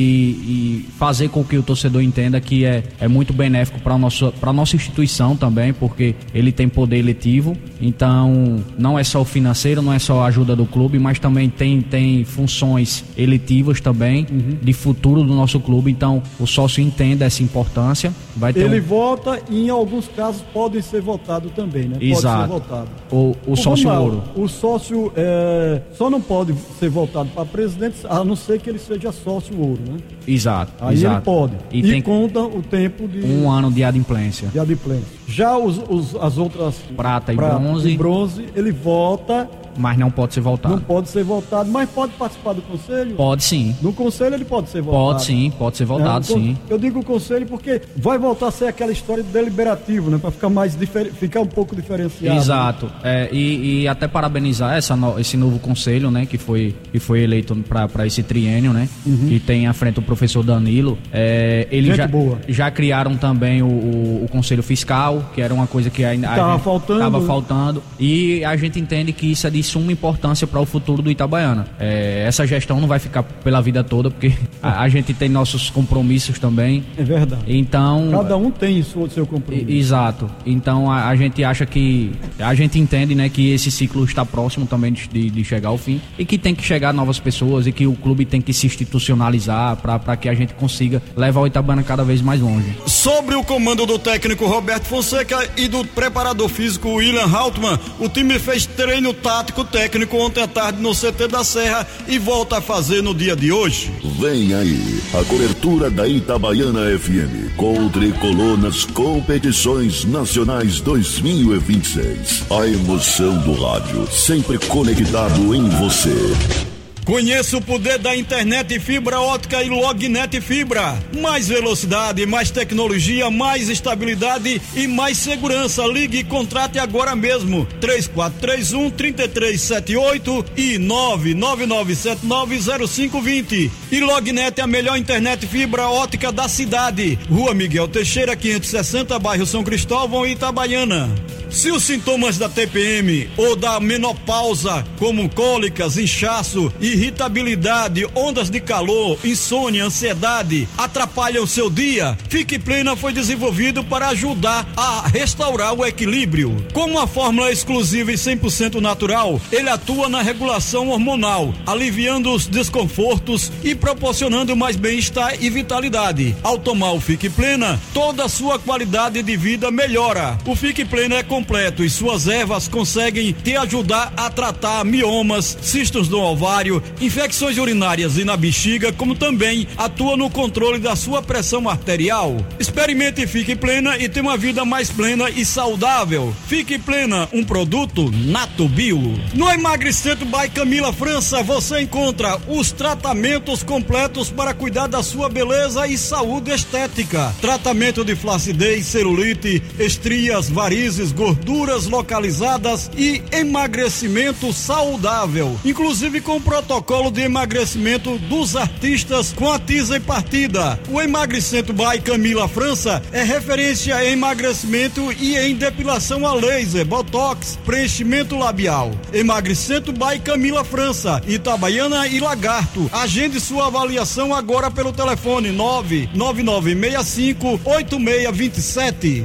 e, e fazer com que o torcedor entenda que é, é muito benéfico para a nossa, para nossa instituição também, porque ele tem poder eletivo, então não é só o financeiro, não é só a ajuda do clube, mas também tem, tem funções eletivas também, uhum. de futuro do nosso clube, então o sócio entenda essa importância. Vai ter ele um... vota e em alguns casos podem ser votado também, né? Exato. Pode ser votado. O, o sócio ouro. O sócio é, só não pode ser votado para presidente, a não ser que ele seja sócio ouro, né? Exato. Aí exato. ele pode. E, e tem conta o tempo de... Um ano de adimplência. De adimplência. Já os, os, as outras... Prata e prata bronze. E bronze, ele vota... Mas não pode ser votado. Não pode ser votado, mas pode participar do conselho? Pode sim. No conselho ele pode ser votado? Pode sim, pode ser votado é, sim. Eu digo o conselho porque vai voltar a ser aquela história de deliberativo, né? Para ficar mais difer... ficar um pouco diferenciado. Exato. Né? É, e, e até parabenizar essa no... esse novo conselho, né? Que foi, que foi eleito para esse triênio, né? Uhum. Que tem à frente o professor Danilo. É, eles já, boa. já criaram também o, o, o conselho fiscal, que era uma coisa que ainda estava faltando. Tava faltando. E a gente entende que isso é de suma importância para o futuro do Itabaiana. É, essa gestão não vai ficar pela vida toda, porque a, a gente tem nossos compromissos também. É verdade. Então, cada um tem o seu compromisso. Exato. Então a, a gente acha que, a gente entende, né, que esse ciclo está próximo também de, de chegar ao fim e que tem que chegar novas pessoas e que o clube tem que se institucionalizar para que a gente consiga levar o Itabaiana cada vez mais longe. Sobre o comando do técnico Roberto Fonseca e do preparador físico William Haltman, o time fez treino tático técnico ontem à tarde no C T da Serra e volta a fazer no dia de hoje. Vem aí a cobertura da Itabaiana F M com o Tricolor nas competições nacionais dois mil e vinte e seis. A emoção do rádio, sempre conectado em você. Conheça o poder da internet fibra ótica e Lognet Fibra. Mais velocidade, mais tecnologia, mais estabilidade e mais segurança. Ligue e contrate agora mesmo. três quatro três um, três três sete oito e nove nove nove sete nove zero cinco dois zero. E Lognet é a melhor internet fibra ótica da cidade. Rua Miguel Teixeira, quinhentos e sessenta, bairro São Cristóvão, Itabaiana. Se os sintomas da T P M ou da menopausa, como cólicas, inchaço, irritabilidade, ondas de calor, insônia, ansiedade, atrapalham o seu dia, Fique Plena foi desenvolvido para ajudar a restaurar o equilíbrio. Com uma fórmula exclusiva e cem por cento natural, ele atua na regulação hormonal, aliviando os desconfortos e proporcionando mais bem-estar e vitalidade. Ao tomar o Fique Plena, toda a sua qualidade de vida melhora. O Fique Plena é completo e suas ervas conseguem te ajudar a tratar miomas, cistos do ovário, infecções urinárias e na bexiga, como também atua no controle da sua pressão arterial. Experimente Fique Plena e tenha uma vida mais plena e saudável. Fique Plena, um produto Nato Bio. No Emagrecimento by Camila França, você encontra os tratamentos completos para cuidar da sua beleza e saúde estética. Tratamento de flacidez, celulite, estrias, varizes, gorduras localizadas e emagrecimento saudável, inclusive com o protocolo de emagrecimento dos artistas com a Tisa e Partida. O Emagrecimento by Camila França é referência em emagrecimento e em depilação a laser, botox, preenchimento labial. Emagrecimento by Camila França, Itabaiana e Lagarto. Agende sua avaliação agora pelo telefone nove nove nove seis cinco oito seis dois sete.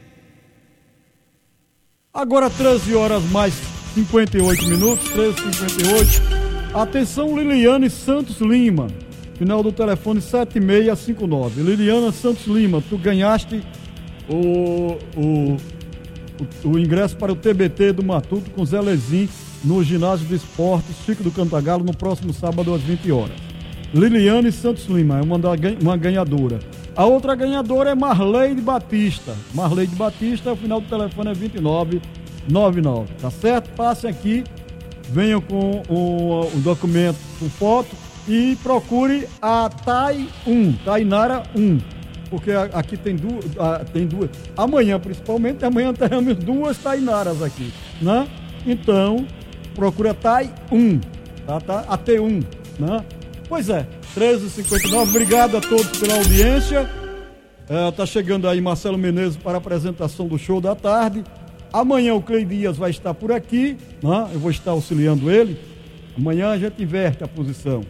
Agora treze horas mais cinquenta e oito minutos, treze e cinquenta e oito. Atenção, Liliane Santos Lima, final do telefone sete seis cinco nove. Liliana Santos Lima, tu ganhaste o, o, o, o ingresso para o T B T do Matuto com Zé Lezin no Ginásio de Esportes Chico do Cantagalo no próximo sábado às vinte horas. Liliane Santos Lima é uma, da, uma ganhadora. A outra ganhadora é Marleide Batista. Marleide Batista, o final do telefone é vinte e nove noventa e nove. Tá certo? Passe aqui, venham com o, o documento com foto e procure a Tai um, Tainara um. Porque aqui tem duas, tem duas. Amanhã, principalmente, amanhã teremos duas Tainaras aqui, né? Então, procure a Tai um, tá? Tá? A T um, né? Pois é, treze e cinquenta e nove, obrigado a todos pela audiência. É, tá chegando aí Marcelo Menezes para a apresentação do show da tarde. Amanhã o Clei Dias vai estar por aqui, né? Eu vou estar auxiliando ele. Amanhã a gente inverte a posição.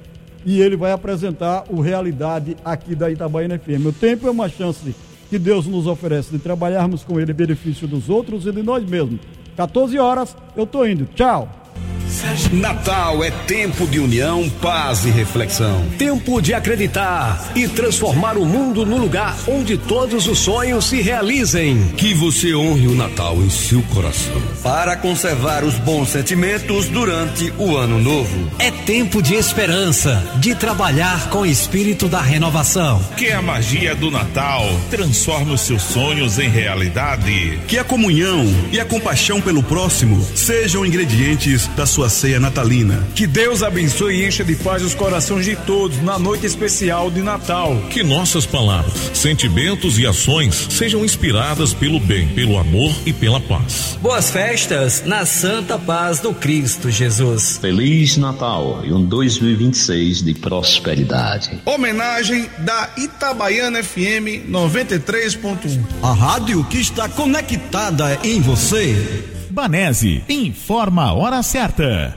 e ele vai apresentar o Realidade aqui da Itabaiana F M. O tempo é uma chance que Deus nos oferece de trabalharmos com ele em benefício dos outros e de nós mesmos. quatorze horas, eu tô indo. Tchau. Natal é tempo de união, paz e reflexão. Tempo de acreditar e transformar o mundo no lugar onde todos os sonhos se realizem. Que você honre o Natal em seu coração, para conservar os bons sentimentos durante o ano novo. É tempo de esperança, de trabalhar com o espírito da renovação. Que a magia do Natal transforme os seus sonhos em realidade. Que a comunhão e a compaixão pelo próximo sejam ingredientes da sua ceia natalina. Que Deus abençoe e encha de paz os corações de todos na noite especial de Natal. Que nossas palavras, sentimentos e ações sejam inspiradas pelo bem, pelo amor e pela paz. Boas festas na santa paz do Cristo Jesus. Feliz Natal e um dois mil e vinte e seis de prosperidade. Homenagem da Itabaiana F M noventa e três ponto um. A rádio que está conectada em você. Banese, informa a hora certa.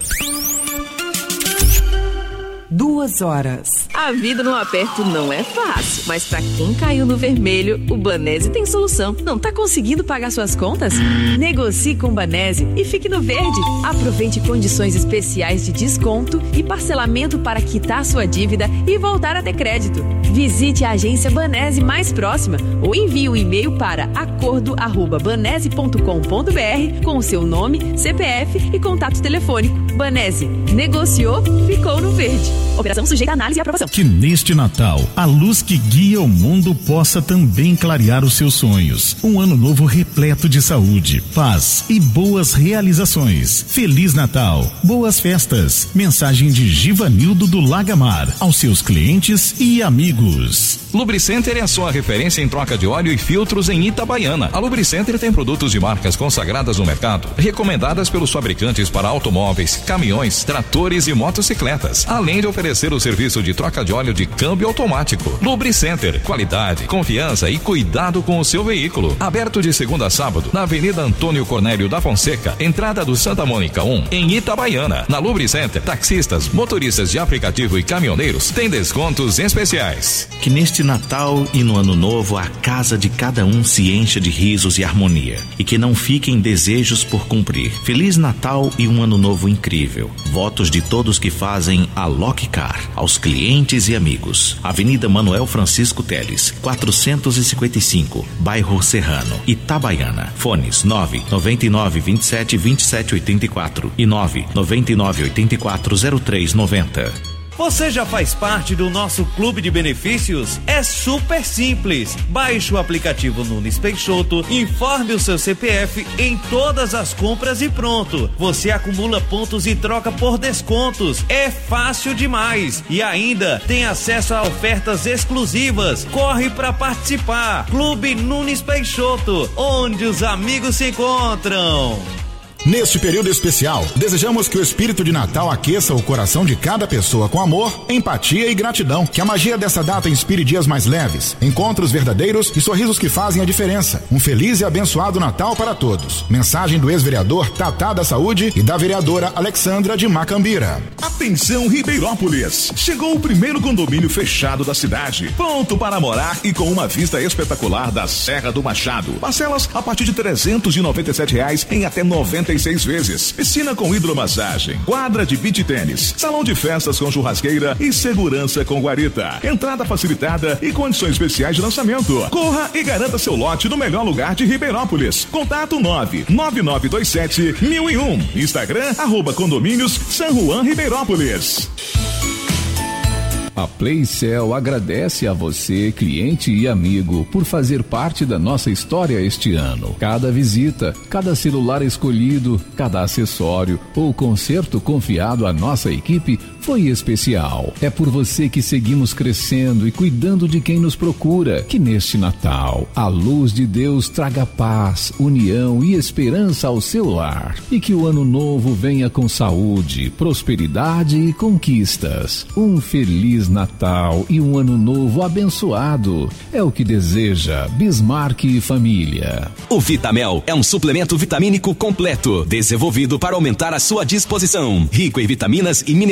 Duas horas. A vida no aperto não é fácil, mas pra quem caiu no vermelho, o Banese tem solução. Não tá conseguindo pagar suas contas? Negocie com o Banese e fique no verde. Aproveite condições especiais de desconto e parcelamento para quitar sua dívida e voltar a ter crédito. Visite a agência Banese mais próxima ou envie um e-mail para acordo arroba banese ponto com ponto br com o seu nome, C P F e contato telefônico. Banese, negociou, ficou no verde. Operação sujeita a análise e aprovação. Que neste Natal, a luz que guia o mundo possa também clarear os seus sonhos. Um ano novo repleto de saúde, paz e boas realizações. Feliz Natal, boas festas. Mensagem de Givanildo do Lagamar aos seus clientes e amigos. Lubricenter é a sua referência em troca de óleo e filtros em Itabaiana. A Lubricenter tem produtos de marcas consagradas no mercado, recomendadas pelos fabricantes para automóveis, caminhões, tratores e motocicletas, além de oferecer o serviço de troca de óleo de câmbio automático. Lubricenter, qualidade, confiança e cuidado com o seu veículo. Aberto de segunda a sábado, na Avenida Antônio Cornélio da Fonseca, entrada do Santa Mônica um, em Itabaiana. Na Lubricenter, taxistas, motoristas de aplicativo e caminhoneiros têm descontos especiais. Que neste Natal e no Ano Novo a casa de cada um se encha de risos e harmonia e que não fiquem desejos por cumprir. Feliz Natal e um Ano Novo incrível. Votos de todos que fazem a Lock Car, aos clientes e amigos. Avenida Manuel Francisco Teles, quatrocentos e cinquenta e cinco, Bairro Serrano, Itabaiana. Fones nove nove nove, vinte e sete, vinte e sete, oitenta e quatro e nove nove nove, oitenta e quatro, zero três noventa. Você já faz parte do nosso clube de benefícios? É super simples. Baixe o aplicativo Nunes Peixoto, informe o seu C P F em todas as compras e pronto. Você acumula pontos e troca por descontos. É fácil demais. E ainda tem acesso a ofertas exclusivas. Corre para participar. Clube Nunes Peixoto, onde os amigos se encontram. Neste período especial, desejamos que o espírito de Natal aqueça o coração de cada pessoa com amor, empatia e gratidão. Que a magia dessa data inspire dias mais leves, encontros verdadeiros e sorrisos que fazem a diferença. Um feliz e abençoado Natal para todos. Mensagem do ex-vereador Tatá da Saúde e da vereadora Alexandra de Macambira. Atenção, Ribeirópolis! Chegou o primeiro condomínio fechado da cidade. Pronto para morar e com uma vista espetacular da Serra do Machado. Parcelas a partir de trezentos e noventa e sete reais em até noventa e seis vezes. Piscina com hidromassagem, quadra de beach tênis, salão de festas com churrasqueira e segurança com guarita. Entrada facilitada e condições especiais de lançamento. Corra e garanta seu lote no melhor lugar de Ribeirópolis. Contato nove nove nove dois sete mil e um. Instagram, arroba condomínios San Juan Ribeirópolis. A Playcell agradece a você, cliente e amigo, por fazer parte da nossa história este ano. Cada visita, cada celular escolhido, cada acessório ou conserto confiado à nossa equipe foi especial. É por você que seguimos crescendo e cuidando de quem nos procura. Que neste Natal, a luz de Deus traga paz, união e esperança ao seu lar. E que o ano novo venha com saúde, prosperidade e conquistas. Um feliz Natal e um ano novo abençoado. É o que deseja Bismarck e família. O Vitamel é um suplemento vitamínico completo, desenvolvido para aumentar a sua disposição. Rico em vitaminas e minerais,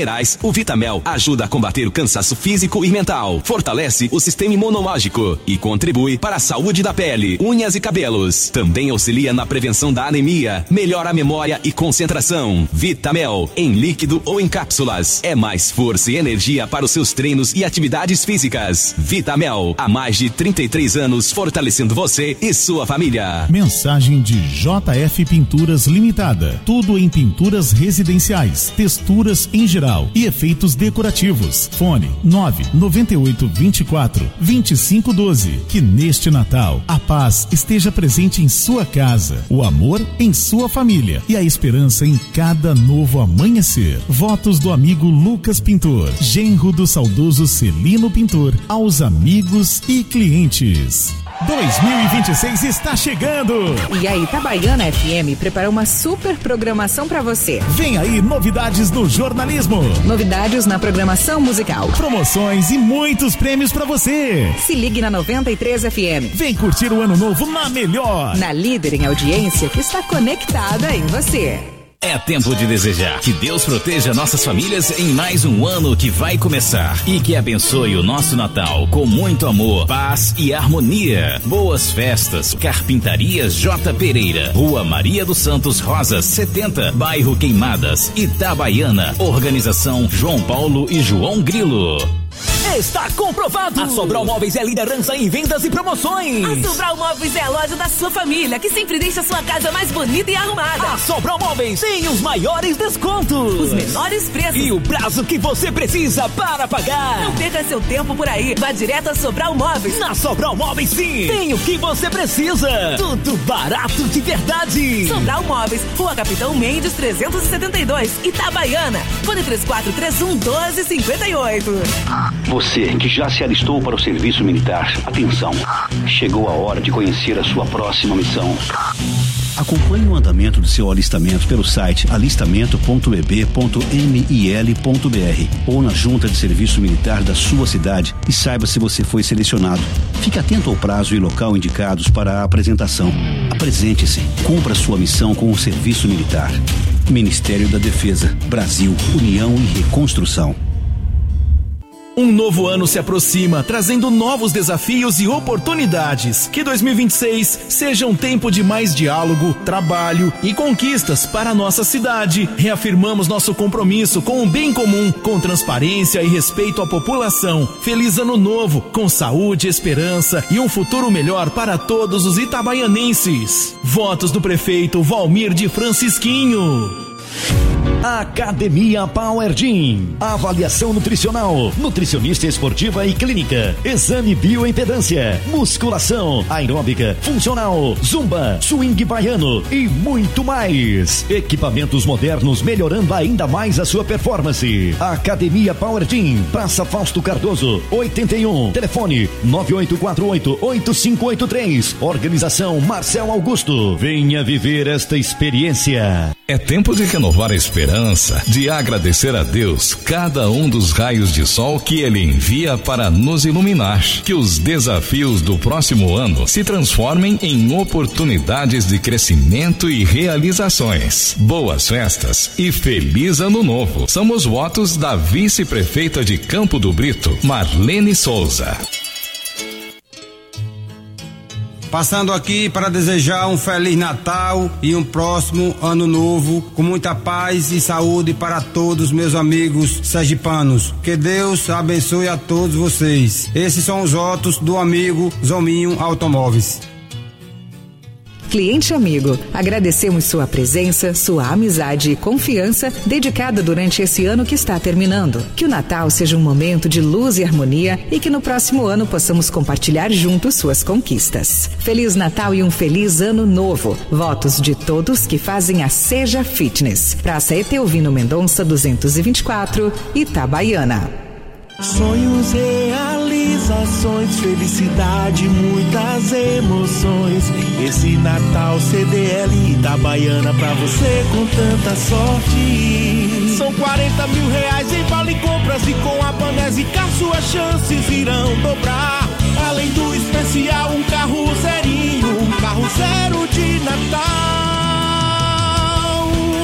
O Vitamel ajuda a combater o cansaço físico e mental, fortalece o sistema imunológico e contribui para a saúde da pele, unhas e cabelos. Também auxilia na prevenção da anemia, melhora a memória e concentração. Vitamel, em líquido ou em cápsulas, é mais força e energia para os seus treinos e atividades físicas. Vitamel, há mais de trinta e três anos fortalecendo você e sua família. Mensagem de J F Pinturas Limitada. Tudo em pinturas residenciais, texturas em geral e efeitos decorativos. Fone nove nove oito dois quatro dois cinco um dois. Que neste Natal a paz esteja presente em sua casa, o amor em sua família e a esperança em cada novo amanhecer. Votos do amigo Lucas Pintor, genro do saudoso Celino Pintor, aos amigos e clientes. dois mil e vinte e seis está chegando! E a Itabaiana F M preparou uma super programação para você. Vem aí novidades no jornalismo. Novidades na programação musical. Promoções e muitos prêmios para você. Se ligue na noventa e três F M. Vem curtir o ano novo na melhor. Na líder em audiência que está conectada em você. É tempo de desejar que Deus proteja nossas famílias em mais um ano que vai começar e que abençoe o nosso Natal com muito amor, paz e harmonia. Boas festas. Carpintarias J. Pereira, Rua Maria dos Santos Rosas, setenta, Bairro Queimadas, Itabaiana. Organização João Paulo e João Grilo. Está comprovado! A Sobral Móveis é liderança em vendas e promoções. A Sobral Móveis é a loja da sua família, que sempre deixa a sua casa mais bonita e arrumada. A Sobral Móveis tem os maiores descontos, os menores preços e o prazo que você precisa para pagar. Não perca seu tempo por aí. Vá direto a Sobral Móveis. Na Sobral Móveis, sim, tem o que você precisa. Tudo barato de verdade. Sobral Móveis, Rua Capitão Mendes trezentos e setenta e dois, Itabaiana. Fone três quatro três um, um dois cinco oito. Você que já se alistou para o serviço militar, atenção, chegou a hora de conhecer a sua próxima missão. Acompanhe o andamento do seu alistamento pelo site alistamento ponto e b ponto mil ponto b r ou na junta de serviço militar da sua cidade e saiba se você foi selecionado. Fique atento ao prazo e local indicados para a apresentação. Apresente-se, cumpra sua missão com o serviço militar. Ministério da Defesa, Brasil, União e Reconstrução. Um novo ano se aproxima, trazendo novos desafios e oportunidades. Que dois mil e vinte e seis seja um tempo de mais diálogo, trabalho e conquistas para a nossa cidade. Reafirmamos nosso compromisso com o bem comum, com transparência e respeito à população. Feliz ano novo, com saúde, esperança e um futuro melhor para todos os itabaianenses. Votos do prefeito Valmir de Francisquinho. Academia Power Gym. Avaliação nutricional, nutricionista esportiva e clínica, exame bioimpedância, musculação, aeróbica, funcional, zumba, swing baiano e muito mais. Equipamentos modernos melhorando ainda mais a sua performance. Academia Power Gym, Praça Fausto Cardoso, oitenta e um. Telefone nove oito quatro oito, oito cinco oito três. Organização Marcel Augusto. Venha viver esta experiência. É tempo de renovar a esperança, de agradecer a Deus cada um dos raios de sol que Ele envia para nos iluminar. Que os desafios do próximo ano se transformem em oportunidades de crescimento e realizações. Boas festas e feliz ano novo. São os votos da vice-prefeita de Campo do Brito, Marlene Souza. Passando aqui para desejar um Feliz Natal e um próximo Ano Novo com muita paz e saúde para todos meus amigos sergipanos. Que Deus abençoe a todos vocês. Esses são os votos do amigo Zominho Automóveis. Cliente amigo, agradecemos sua presença, sua amizade e confiança dedicada durante esse ano que está terminando. Que o Natal seja um momento de luz e harmonia e que no próximo ano possamos compartilhar juntos suas conquistas. Feliz Natal e um feliz ano novo. Votos de todos que fazem a Seja Fitness. Praça Eteovino Mendonça duzentos e vinte e quatro, Itabaiana. Sonhos, realizações, felicidade, muitas emoções. Esse Natal C D L Itabaiana pra você com tanta sorte. São quarenta mil reais em vale compras e com a Banesicar suas chances irão dobrar. Além do especial, um carro zerinho, um carro zero de Natal. Natal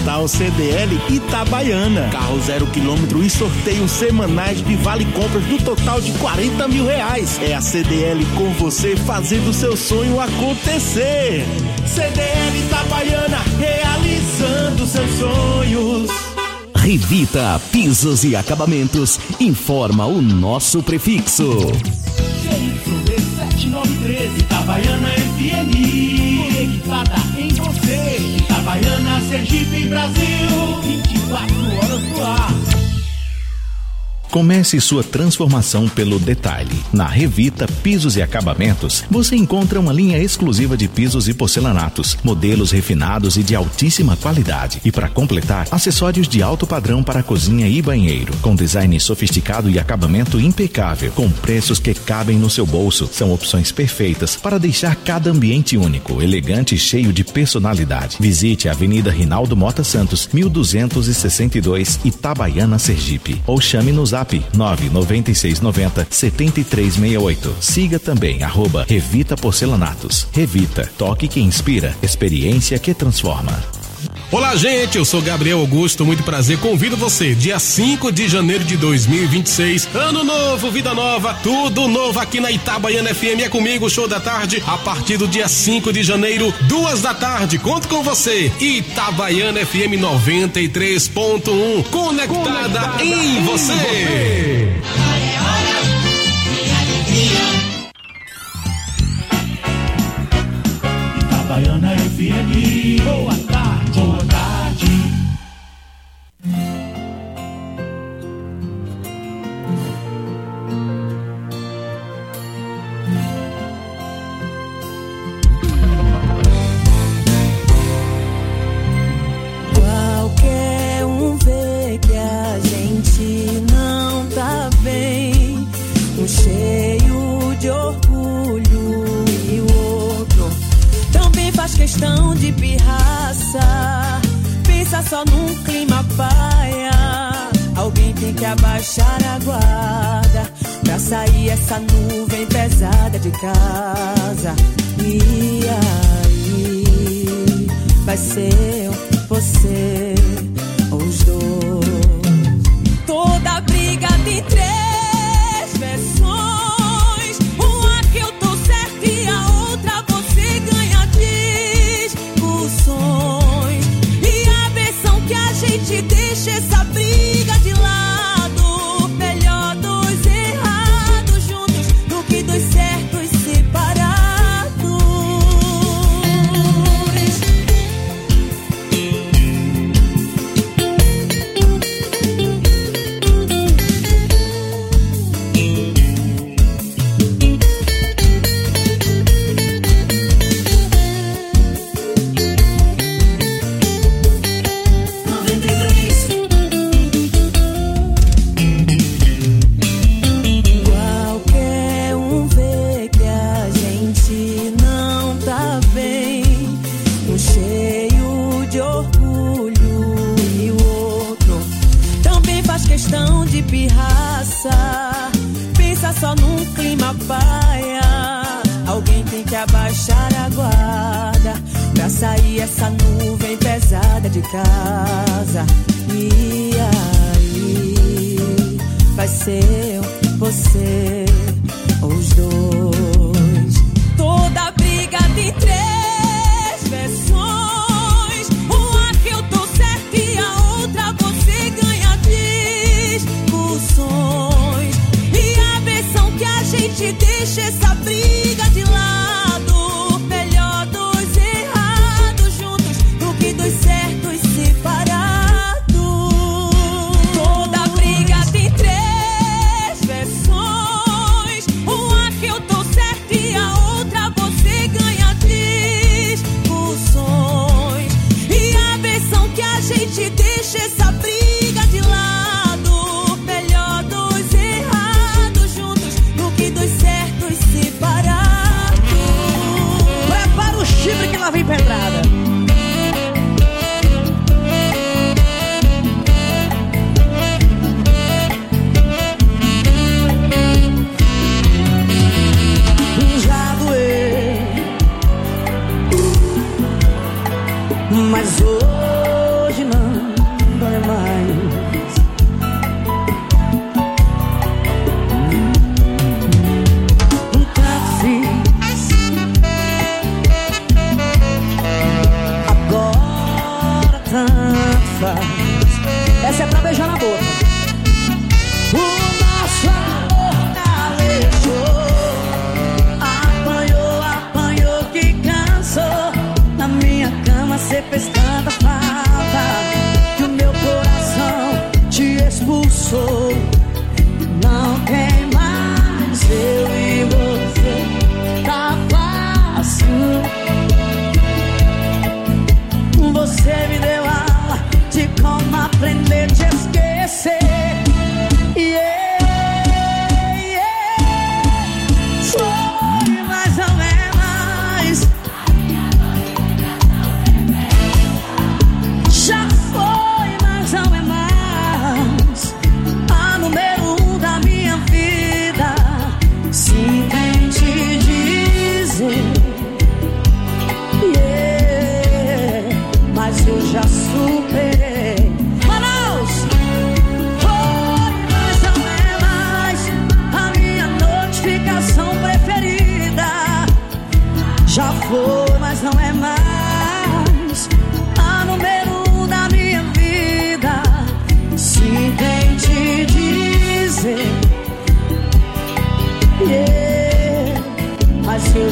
Natal C D L Itabaiana. Carro zero quilômetro e sorteios semanais de vale compras do total de quarenta mil reais. É a C D L com você fazendo seu sonho acontecer. C D L Itabaiana, realizando seus sonhos. Revita Pisos e Acabamentos informa o nosso prefixo. C Y V sete nove três, Itabaiana F M, conectada em você. Itabaiana, Sergipe, Brasil, vinte e quatro horas no ar. Comece sua transformação pelo detalhe. Na Revita Pisos e Acabamentos, você encontra uma linha exclusiva de pisos e porcelanatos, modelos refinados e de altíssima qualidade. E para completar, acessórios de alto padrão para cozinha e banheiro, com design sofisticado e acabamento impecável, com preços que cabem no seu bolso. São opções perfeitas para deixar cada ambiente único, elegante e cheio de personalidade. Visite a Avenida Rinaldo Mota Santos, mil duzentos e sessenta e dois, Itabaiana, Sergipe. Ou chame no zap nove nove seis nove zero sete três seis oito. Siga também arroba Revita Porcelanatos. Revita, toque que inspira, experiência que transforma. Olá, gente, eu sou Gabriel Augusto, muito prazer, convido você, dia cinco de janeiro de dois mil e vinte e seis, ano novo, vida nova, tudo novo aqui na Itabaiana F M, é comigo, show da tarde, a partir do dia cinco de janeiro, duas da tarde, conto com você, Itabaiana F M noventa e três ponto um, conectada, conectada em você. Em você. Itabaiana F M, boa tarde, boa tarde. Qualquer um vê que a gente não tá bem, um cheio de orgulho e o outro também faz questão de pirraça. Pensa só num clima paia, alguém tem que abaixar a guarda pra sair essa nuvem pesada de casa. E aí, vai ser você ou os dois. Toda briga tem três versões, uma que eu tô certa e a outra você ganha discussões. E a versão que a gente deixa essa briga de lado, melhor dois errados juntos do que dois certos separados. Pensa só num clima paia, alguém tem que abaixar a guarda pra sair essa nuvem pesada de casa. E aí, vai ser você ou os dois. Toda briga tem três versões, uma que eu tô certa e a outra você ganha discussões. E a versão que a gente deixa essa briga de lado, melhor dois errados juntos do que dois certos separados. Toda briga tem três versões,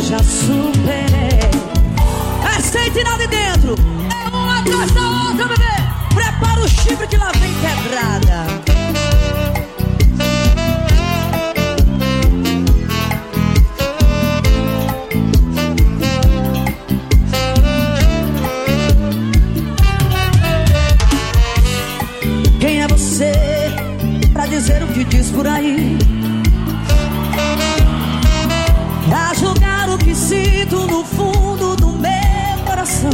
já superei. É sem tirar de dentro, é uma atrás da outra, bebê. Prepara o chifre que lá vem pedrada. Quem é você pra dizer o que diz por aí? Pra julgar o que sinto no fundo do meu coração.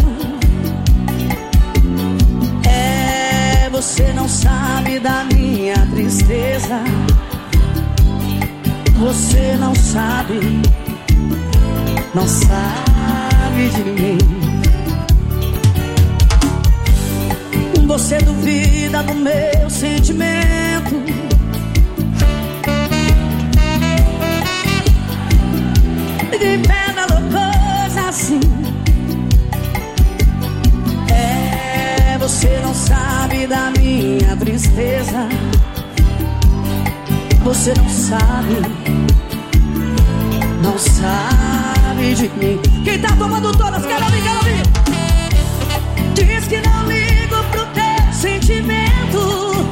É, você não sabe da minha tristeza. Você não sabe, não sabe de mim. Você duvida do meu sentimento. De pena loucosa assim. É, você não sabe da minha tristeza. Você não sabe, não sabe de mim. Quem tá tomando todas, quero ouvir, quero ouvir. Diz que não ligo pro teu sentimento.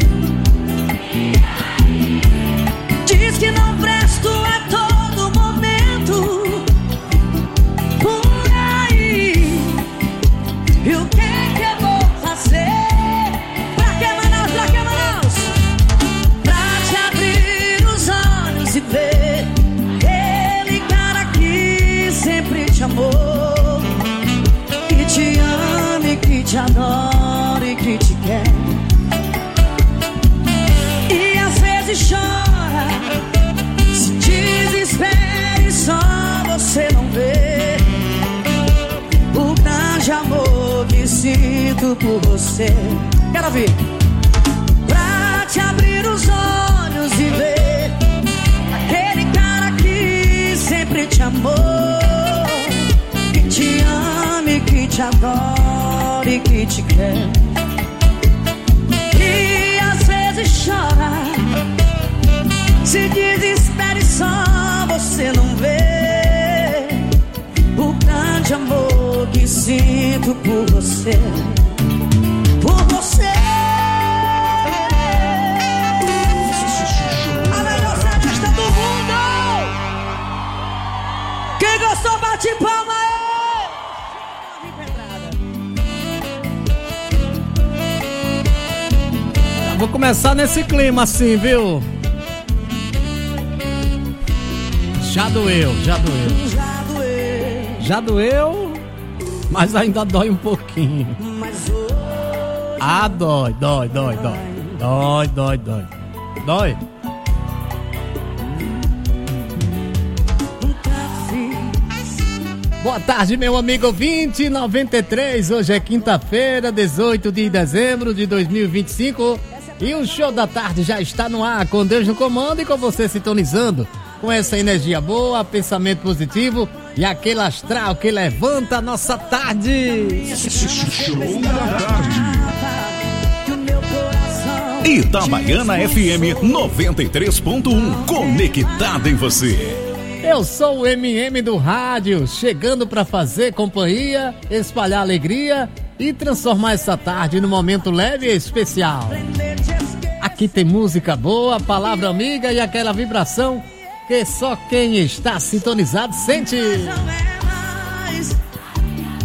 Diz que não presto a todo momento. Por aí. E o que que eu vou fazer? Pra que Manaus, pra que Manaus? Pra te abrir os olhos e ver aquele cara que sempre te amou, que te ama, que te adora e que te quer. E às vezes chora, se desespera e só você não vê o grande amor que sinto por você. Quero ouvir. Pra te abrir os olhos e ver aquele cara que sempre te amou, que te ama e que te adora e que te quer. E às vezes chora, se desespera e só você não vê o grande amor que sinto por você. Por você. A melhor seresta do mundo. Quem gostou bate palma aí. Vou começar nesse clima assim, viu? Já doeu, já doeu. Já doeu. Já doeu, mas ainda dói um pouquinho. Ah, dói, dói, dói, dói. Dói, dói, dói. Dói. Boa tarde, meu amigo ouvinte, noventa e três. Hoje é quinta-feira, dezoito de dezembro de dois mil e vinte e cinco. E o Show da Tarde já está no ar, com Deus no comando e com você sintonizando. Com essa energia boa, pensamento positivo e aquele astral que levanta a nossa tarde. Show da Tarde. Itabaiana F M noventa e três ponto um, conectada em você. Eu sou o M M do rádio, chegando para fazer companhia, espalhar alegria e transformar essa tarde num momento leve e especial. Aqui tem música boa, palavra amiga e aquela vibração que só quem está sintonizado sente.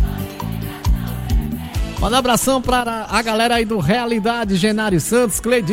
Manda um abração para a galera aí do Realidade, Genário Santos, Cleide.